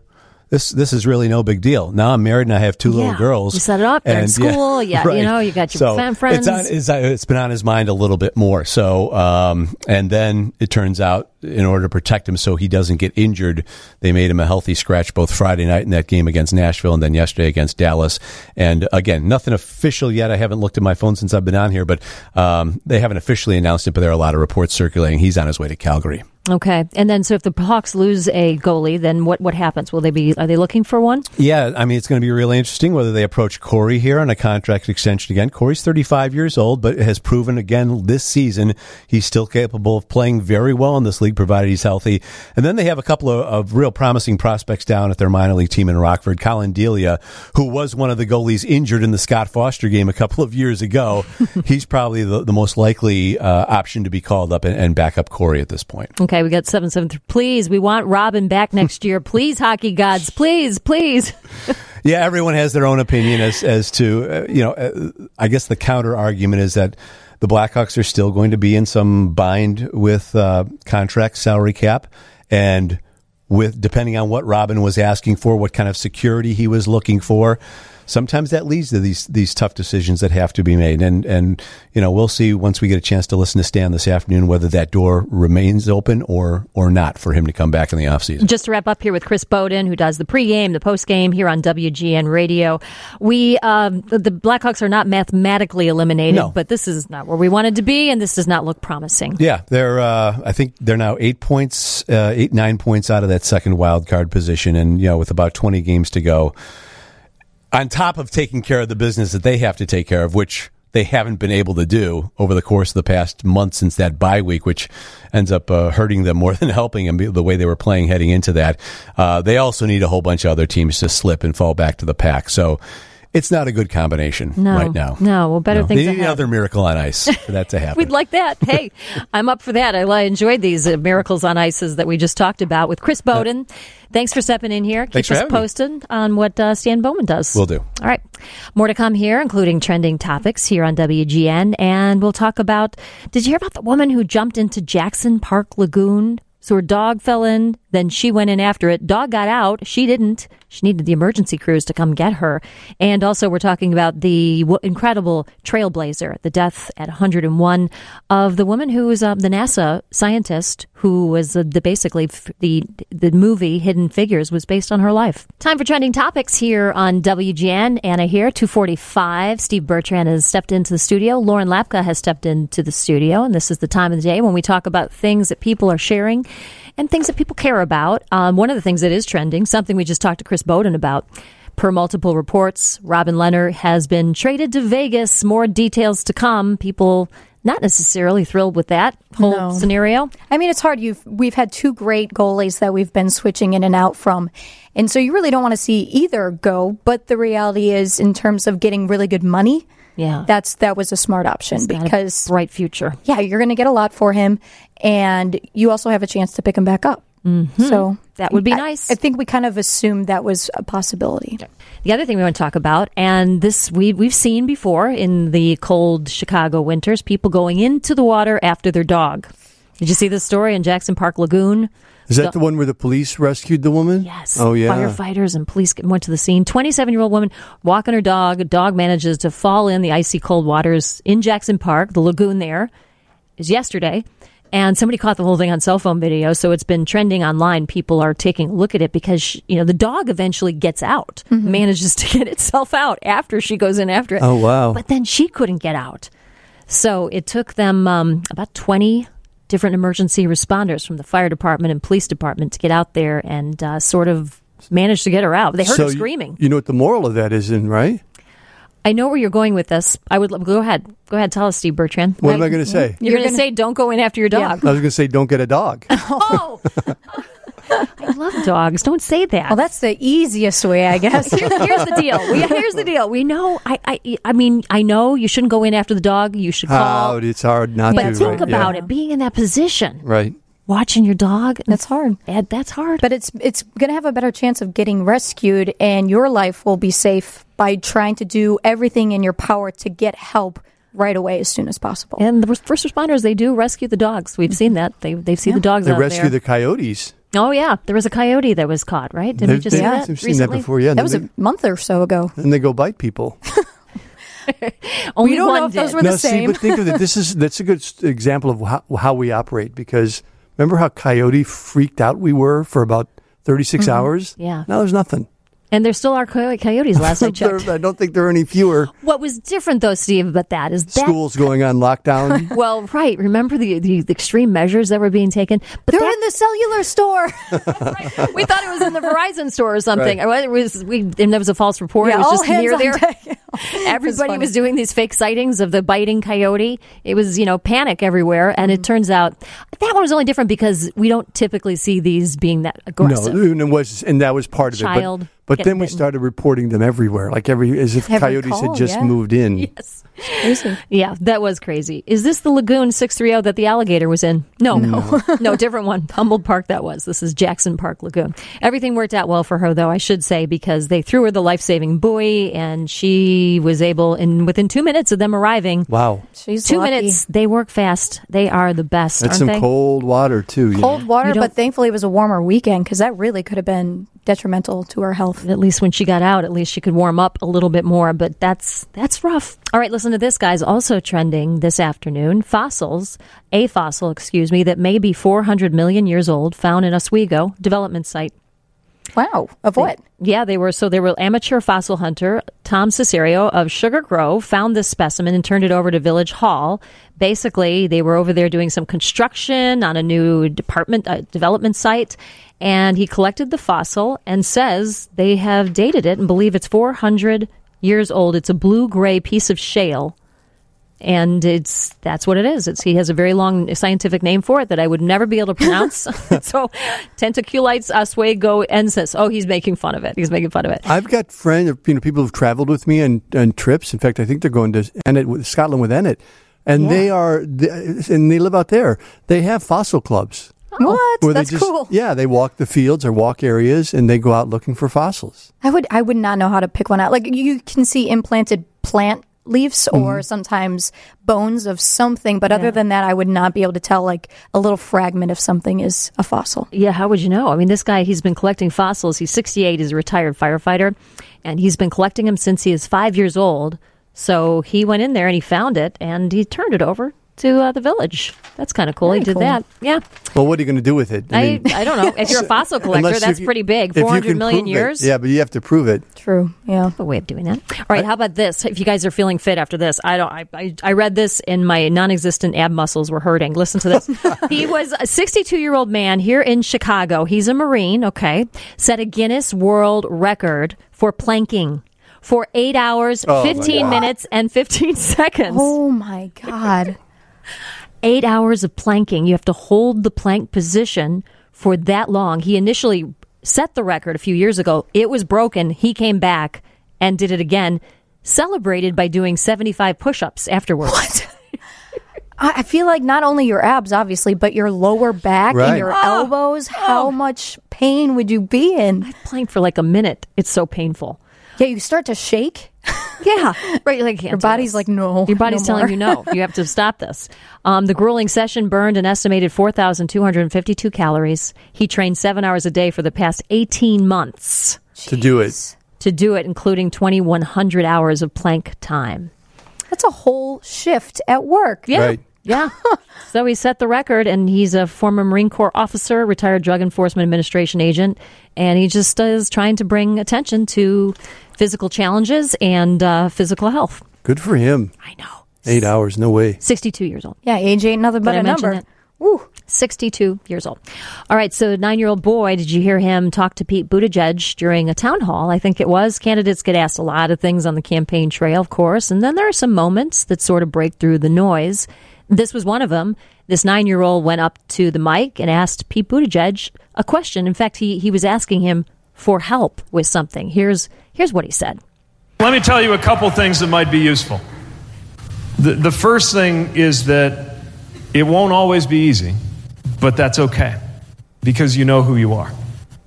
[SPEAKER 21] this this is really no big deal. Now I'm married and I have two
[SPEAKER 1] Yeah.
[SPEAKER 21] little girls.
[SPEAKER 1] You set it up. They're in
[SPEAKER 21] And,
[SPEAKER 1] school. Yeah,
[SPEAKER 21] right.
[SPEAKER 1] you know, you got your
[SPEAKER 21] So
[SPEAKER 1] fam- friends.
[SPEAKER 21] It's, on, it's, it's been on his mind a little bit more. So, um, and then it turns out, in order to protect him so he doesn't get injured, they made him a healthy scratch both Friday night in that game against Nashville and then yesterday against Dallas. And again, nothing official yet. I haven't looked at my phone since I've been on here, but um, they haven't officially announced it, but there are a lot of reports circulating. He's on his way to Calgary.
[SPEAKER 1] Okay, and then so if the Hawks lose a goalie, then what what happens? Will they be? Are they looking for one?
[SPEAKER 21] Yeah, I mean, it's going to be really interesting whether they approach Corey here on a contract extension again. Corey's thirty-five years old, but has proven again this season he's still capable of playing very well in this league, provided he's healthy. And then they have a couple of, of real promising prospects down at their minor league team in Rockford. Colin Delia, who was one of the goalies injured in the Scott Foster game a couple of years ago, he's probably the, the most likely uh, option to be called up and, and back up Corey at this point.
[SPEAKER 1] Okay, we got seven seven three. Please, we want Robin back next year. Please, hockey gods, please, please.
[SPEAKER 21] Yeah, everyone has their own opinion as as to, uh, you know, uh, I guess the counter argument is that the Blackhawks are still going to be in some bind with uh, contract salary cap, and with depending on what Robin was asking for, what kind of security he was looking for. Sometimes that leads to these these tough decisions that have to be made. And, and you know, we'll see once we get a chance to listen to Stan this afternoon whether that door remains open or or not for him to come back in the offseason.
[SPEAKER 1] Just to wrap up here with Chris Bowden, who does the pregame, the postgame here on W G N Radio. We um, the, the Blackhawks are not mathematically eliminated,
[SPEAKER 21] No.
[SPEAKER 1] but this is not where we wanted to be, and this does not look promising.
[SPEAKER 21] Yeah, they're. Uh, I think they're now eight points, uh, eight nine points out of that second wild card position, and you know, with about twenty games to go, on top of taking care of the business that they have to take care of, which they haven't been able to do over the course of the past month since that bye week, which ends up uh, hurting them more than helping them the way they were playing heading into that. Uh, they also need a whole bunch of other teams to slip and fall back to the pack. So it's not a good combination
[SPEAKER 1] No,
[SPEAKER 21] right now.
[SPEAKER 1] no. Well, better
[SPEAKER 21] No.
[SPEAKER 1] things
[SPEAKER 21] They need
[SPEAKER 1] ahead.
[SPEAKER 21] another miracle on ice for that to happen.
[SPEAKER 1] We'd like that. Hey, I'm up for that. I, I enjoyed these uh, miracles on ices that we just talked about with Chris Bowden. Thanks for stepping in here.
[SPEAKER 21] Thanks
[SPEAKER 1] Keep
[SPEAKER 21] for
[SPEAKER 1] us
[SPEAKER 21] having me.
[SPEAKER 1] posted on what uh, Stan Bowman does.
[SPEAKER 21] Will do.
[SPEAKER 1] All right. More to come here, including trending topics here on W G N. And we'll talk about, did you hear about the woman who jumped into Jackson Park Lagoon? So her dog fell in, then she went in after it. Dog got out. She didn't. She needed the emergency crews to come get her. And also we're talking about the w- incredible trailblazer, the death at one hundred and one of the woman who was uh, the NASA scientist who was uh, the basically f- the the movie Hidden Figures was based on her life. Time for trending topics here on W G N. Anna here, two forty-five. Steve Bertrand has stepped into the studio. Lauren Lapka has stepped into the studio. And this is the time of the day when we talk about things that people are sharing and things that people care about. Um, one of the things that is trending, something we just talked to Chris Bowden about. Per multiple reports, Robin Leonard has been traded to Vegas. More details to come. People not necessarily thrilled with that whole
[SPEAKER 2] No.
[SPEAKER 1] scenario.
[SPEAKER 2] I mean, it's hard. You've we've had two great goalies that we've been switching in and out from, and so you really don't want to see either go. But the reality is, in terms of getting really good money,
[SPEAKER 1] yeah,
[SPEAKER 2] that's that was a smart option
[SPEAKER 1] He's got a
[SPEAKER 2] because
[SPEAKER 1] bright future.
[SPEAKER 2] Yeah, you're going to get a lot for him, and you also have a chance to pick him back up.
[SPEAKER 1] Mm-hmm.
[SPEAKER 2] So
[SPEAKER 1] that would be
[SPEAKER 2] I-
[SPEAKER 1] nice.
[SPEAKER 2] I think we kind of assumed that was a possibility.
[SPEAKER 1] The other thing we want to talk about, and this we, we've seen before in the cold Chicago winters, people going into the water after their dog. Did you see this story in Jackson Park Lagoon?
[SPEAKER 22] Is that the one where the police rescued the woman?
[SPEAKER 1] Yes.
[SPEAKER 22] Oh, yeah.
[SPEAKER 1] Firefighters and police went to the scene. twenty-seven-year-old woman walking her dog. A dog manages to fall in the icy cold waters in Jackson Park, the lagoon there. It was yesterday. And somebody caught the whole thing on cell phone video, so it's been trending online. People are taking a look at it because, you know, the dog eventually gets out,
[SPEAKER 2] Mm-hmm.
[SPEAKER 1] manages to get itself out after she goes in after it.
[SPEAKER 22] Oh, wow.
[SPEAKER 1] But then she couldn't get out. So it took them um, about twenty different emergency responders from the fire department and police department to get out there and uh, sort of manage to get her out. They heard
[SPEAKER 22] So
[SPEAKER 1] her
[SPEAKER 22] you-
[SPEAKER 1] screaming.
[SPEAKER 22] You know what the moral of that is, in right?
[SPEAKER 1] I know where you're going with this. I would go ahead. Go ahead. Tell us, Steve Bertrand.
[SPEAKER 22] What am I going to say?
[SPEAKER 1] You're, going to say, don't go in after your dog.
[SPEAKER 22] I was going to say, don't get a dog.
[SPEAKER 1] Oh, I love dogs. Don't say that.
[SPEAKER 2] Well, that's the easiest way, I guess.
[SPEAKER 1] Here's, here's the deal. We, here's the deal. We know. I, I. I mean, I know you shouldn't go in after the dog. You should call.
[SPEAKER 22] Oh, it's hard not
[SPEAKER 1] but
[SPEAKER 22] to.
[SPEAKER 1] think
[SPEAKER 22] right?
[SPEAKER 1] about
[SPEAKER 22] Yeah.
[SPEAKER 1] it. Being in that position,
[SPEAKER 22] Right.
[SPEAKER 1] watching your dog.
[SPEAKER 2] That's hard.
[SPEAKER 1] Ed, that's hard.
[SPEAKER 2] But it's it's going to have a better chance of getting rescued, and your life will be safe by trying to do everything in your power to get help right away as soon as possible.
[SPEAKER 1] And the first responders, they do rescue the dogs. We've seen that. They they see the dogs
[SPEAKER 22] They
[SPEAKER 1] out
[SPEAKER 22] rescue
[SPEAKER 1] there.
[SPEAKER 22] the coyotes.
[SPEAKER 1] Oh, yeah. There was a coyote that was caught, right? Didn't we
[SPEAKER 22] They've-
[SPEAKER 1] just see
[SPEAKER 22] they've-
[SPEAKER 1] that
[SPEAKER 22] they've seen
[SPEAKER 1] recently?
[SPEAKER 22] that before, yeah.
[SPEAKER 2] That was
[SPEAKER 22] They-
[SPEAKER 2] a month or so ago.
[SPEAKER 22] And they go bite people.
[SPEAKER 1] Only
[SPEAKER 2] we don't
[SPEAKER 1] one
[SPEAKER 2] know if those
[SPEAKER 1] did.
[SPEAKER 2] were
[SPEAKER 22] no,
[SPEAKER 2] the
[SPEAKER 22] see,
[SPEAKER 2] same.
[SPEAKER 22] but think of it. This is that's a good s- example of how, how we operate. Because remember how coyote freaked out we were for about thirty-six
[SPEAKER 1] Mhm.
[SPEAKER 22] hours.
[SPEAKER 1] Yeah.
[SPEAKER 22] Now there's nothing.
[SPEAKER 1] And there still are coy- coyotes, last I checked.
[SPEAKER 22] There- I don't think there are any fewer.
[SPEAKER 1] What was different, though, Steve, about that is that...
[SPEAKER 22] Schools going on lockdown.
[SPEAKER 1] Well, right. Remember the, the, the extreme measures that were being taken? But
[SPEAKER 2] They're
[SPEAKER 1] that-
[SPEAKER 2] in the cellular store.
[SPEAKER 1] we thought it was in the Verizon store or something.
[SPEAKER 22] Right.
[SPEAKER 1] It was, we, and there was a false report.
[SPEAKER 2] Yeah,
[SPEAKER 1] it was
[SPEAKER 2] all
[SPEAKER 1] just
[SPEAKER 2] hands
[SPEAKER 1] near
[SPEAKER 2] on
[SPEAKER 1] there.
[SPEAKER 2] deck.
[SPEAKER 1] Everybody
[SPEAKER 2] funny.
[SPEAKER 1] was doing these fake sightings of the biting coyote. It was, you know, panic everywhere. And it turns out that one was only different because we don't typically see these being that aggressive.
[SPEAKER 22] No, and it was, and that was part of
[SPEAKER 1] Child
[SPEAKER 22] it. But, but
[SPEAKER 1] getting
[SPEAKER 22] then we
[SPEAKER 1] bitten.
[SPEAKER 22] started reporting them everywhere, like every as if
[SPEAKER 2] Every
[SPEAKER 22] coyotes
[SPEAKER 2] call,
[SPEAKER 22] had just
[SPEAKER 2] yeah.
[SPEAKER 22] moved in.
[SPEAKER 1] Yes. Yeah, that was crazy. Is this the lagoon six thirty that the alligator was in? No. No. No, different one. Humboldt Park that was. This is Jackson Park Lagoon. Everything worked out well for her, though, I should say, because they threw her the life-saving buoy, and she was able, in within two minutes of them arriving,
[SPEAKER 22] Wow,
[SPEAKER 2] She's
[SPEAKER 1] two
[SPEAKER 2] lucky.
[SPEAKER 1] minutes, they work fast. They are the best,
[SPEAKER 22] that's
[SPEAKER 1] aren't
[SPEAKER 22] some
[SPEAKER 1] they?
[SPEAKER 22] cold water too. You
[SPEAKER 2] Cold
[SPEAKER 22] know?
[SPEAKER 2] water,
[SPEAKER 1] You don't-
[SPEAKER 2] but thankfully it was a warmer weekend because that really could have been detrimental to our health.
[SPEAKER 1] At least when she got out, at least she could warm up a little bit more. But that's that's rough. All right, listen to this, guys. Also trending this afternoon: fossils, a fossil, excuse me, that may be four hundred million years old, found in Oswego development site.
[SPEAKER 2] Wow, of what?
[SPEAKER 1] Yeah, they were. So they were amateur fossil hunter Tom Cesario of Sugar Grove found this specimen and turned it over to Village Hall. Basically, they were over there doing some construction on a new department uh, development site, and he collected the fossil and says they have dated it and believe it's four hundred years old. It's a blue-gray piece of shale. And it's that's what it is. It's he has a very long scientific name for it that I would never be able to pronounce. So, Tentaculites oswegoensis. Oh, he's making fun of it. He's making fun of it.
[SPEAKER 22] I've got friends, you know, people who've traveled with me on, on trips. In fact, I think they're going to Ennet, with Scotland with Ennet, and
[SPEAKER 1] Yeah.
[SPEAKER 22] they are, and they live out there. They have fossil clubs.
[SPEAKER 2] What?
[SPEAKER 22] Where
[SPEAKER 2] That's
[SPEAKER 22] they just,
[SPEAKER 2] cool.
[SPEAKER 22] Yeah, they walk the fields or walk areas, and they go out looking for fossils.
[SPEAKER 2] I would I would not know how to pick one out. Like you can see implanted plant leaves or sometimes bones of something, but other than that, I would not be able to tell like a little fragment if something is a fossil.
[SPEAKER 1] Yeah, how would you know? I mean, this guy, he's been collecting fossils. He's sixty-eight, he's a retired firefighter, and he's been collecting them since he is five years old. So he went in there and he found it, and he turned it over to uh, the village. That's kind of cool.
[SPEAKER 2] Very
[SPEAKER 1] he did
[SPEAKER 2] cool.
[SPEAKER 1] that. Yeah.
[SPEAKER 22] Well, what are you going to do with it?
[SPEAKER 1] I,
[SPEAKER 22] mean,
[SPEAKER 1] I don't know. If you're a fossil collector,
[SPEAKER 22] unless
[SPEAKER 1] that's
[SPEAKER 22] you-
[SPEAKER 1] pretty big.
[SPEAKER 22] if you
[SPEAKER 1] four hundred
[SPEAKER 22] can
[SPEAKER 1] million
[SPEAKER 22] prove it.
[SPEAKER 1] years.
[SPEAKER 22] Yeah, but you have to prove it.
[SPEAKER 2] True. Yeah.
[SPEAKER 1] A way of doing that. All right. How about this? If you guys are feeling fit after this, I don't. I, I, I read this and my non-existent ab muscles were hurting. Listen to this. He was a sixty-two-year-old man here in Chicago. He's a Marine. Okay, set a Guinness World Record for planking for eight hours,
[SPEAKER 22] Oh, my
[SPEAKER 1] fifteen
[SPEAKER 22] God.
[SPEAKER 1] minutes, and fifteen seconds.
[SPEAKER 2] Oh my God.
[SPEAKER 1] Eight hours of planking. You have to hold the plank position for that long. He initially set the record a few years ago. It was broken. He came back and did it again, celebrated by doing seventy-five push-ups afterwards. What?
[SPEAKER 2] I I feel like not only your abs, obviously, but your lower back
[SPEAKER 22] Right.
[SPEAKER 2] and your elbows. How much pain would you be in?
[SPEAKER 1] I planked for like a minute. It's so painful.
[SPEAKER 2] Yeah, you start to shake.
[SPEAKER 1] Yeah, right. Like
[SPEAKER 2] Your body's like, no.
[SPEAKER 1] Your body's
[SPEAKER 2] no
[SPEAKER 1] telling
[SPEAKER 2] more.
[SPEAKER 1] you no. You have to stop this. Um, the grueling session burned an estimated four thousand two hundred fifty-two calories. He trained seven hours a day for the past eighteen months
[SPEAKER 22] To do it.
[SPEAKER 1] to do it, including twenty-one hundred hours of plank time.
[SPEAKER 2] That's a whole shift at work.
[SPEAKER 1] Yeah.
[SPEAKER 22] Right.
[SPEAKER 1] Yeah. So he set the record, and he's a former Marine Corps officer, retired Drug Enforcement Administration agent, and he just uh, is trying to bring attention to physical challenges and uh, physical health.
[SPEAKER 22] Good for him.
[SPEAKER 1] I know.
[SPEAKER 22] Eight hours, no way.
[SPEAKER 1] sixty-two years old.
[SPEAKER 2] Yeah, age ain't nothing but
[SPEAKER 1] Did I
[SPEAKER 2] a
[SPEAKER 1] mention
[SPEAKER 2] number.
[SPEAKER 1] that?
[SPEAKER 2] Woo.
[SPEAKER 1] sixty-two years old. All right, so nine-year-old boy, did you hear him talk to Pete Buttigieg during a town hall? I think it was. Candidates get asked a lot of things on the campaign trail, of course, and then there are some moments that sort of break through the noise. This was one of them. This nine-year-old went up to the mic and asked Pete Buttigieg a question. In fact, he, he was asking him for help with something. Here's here's what he said.
[SPEAKER 3] Let me tell you a couple things that might be useful. The, the first thing is that it won't always be easy, but that's okay because you know who you are.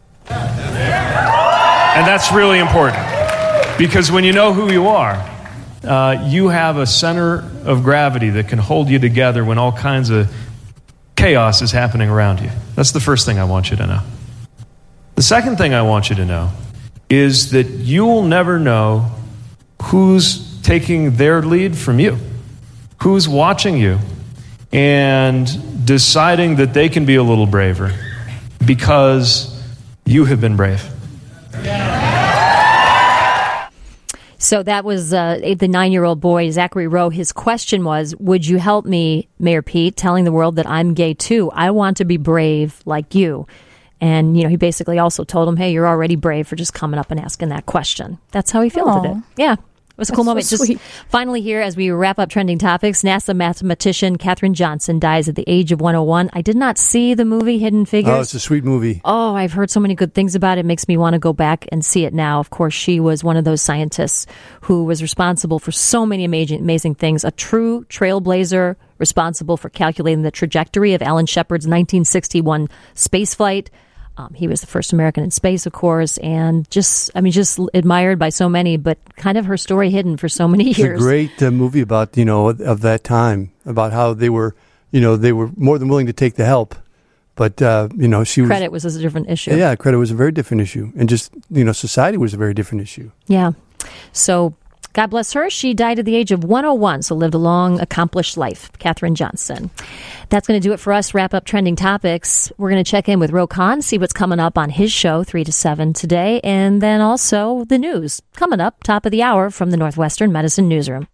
[SPEAKER 3] And that's really important because when you know who you are, uh, you have a center of gravity that can hold you together when all kinds of chaos is happening around you. That's the first thing I want you to know. The second thing I want you to know is that you will never know who's taking their lead from you, who's watching you and deciding that they can be a little braver because you have been brave.
[SPEAKER 1] So that was uh, the nine-year-old boy, Zachary Rowe. His question was, would you help me, Mayor Pete, telling the world that I'm gay too? I want to be brave like you. And, you know, he basically also told him, hey, you're already brave for just coming up and asking that question. That's how he fielded
[SPEAKER 2] Aww.
[SPEAKER 1] it. Yeah. It was a cool
[SPEAKER 2] That's
[SPEAKER 1] moment.
[SPEAKER 2] so
[SPEAKER 1] Just
[SPEAKER 2] sweet.
[SPEAKER 1] finally here, as we wrap up trending topics, NASA mathematician Katherine Johnson dies at the age of one oh one. I did not see the movie Hidden Figures.
[SPEAKER 22] Oh, it's a sweet movie.
[SPEAKER 1] Oh, I've heard so many good things about it. It makes me want to go back and see it now. Of course, she was one of those scientists who was responsible for so many amazing, amazing things. A true trailblazer, responsible for calculating the trajectory of Alan Shepard's nineteen sixty-one spaceflight. Um, he was the first American in space, of course, and just, I mean, just admired by so many, but kind of her story hidden for so many
[SPEAKER 22] It's
[SPEAKER 1] years.
[SPEAKER 22] a great uh, movie about, you know, of that time, about how they were, you know, they were more than willing to take the help. But, uh, you know, she was...
[SPEAKER 1] Credit was a different issue.
[SPEAKER 22] Yeah, credit was a very different issue. And just, you know, society was a very different issue.
[SPEAKER 1] Yeah. So God bless her. She died at the age of one oh one, so lived a long, accomplished life. Katherine Johnson. That's going to do it for us. Wrap up trending topics. We're going to check in with Ro Khan, see what's coming up on his show, three to seven today, and then also the news coming up, top of the hour from the Northwestern Medicine Newsroom.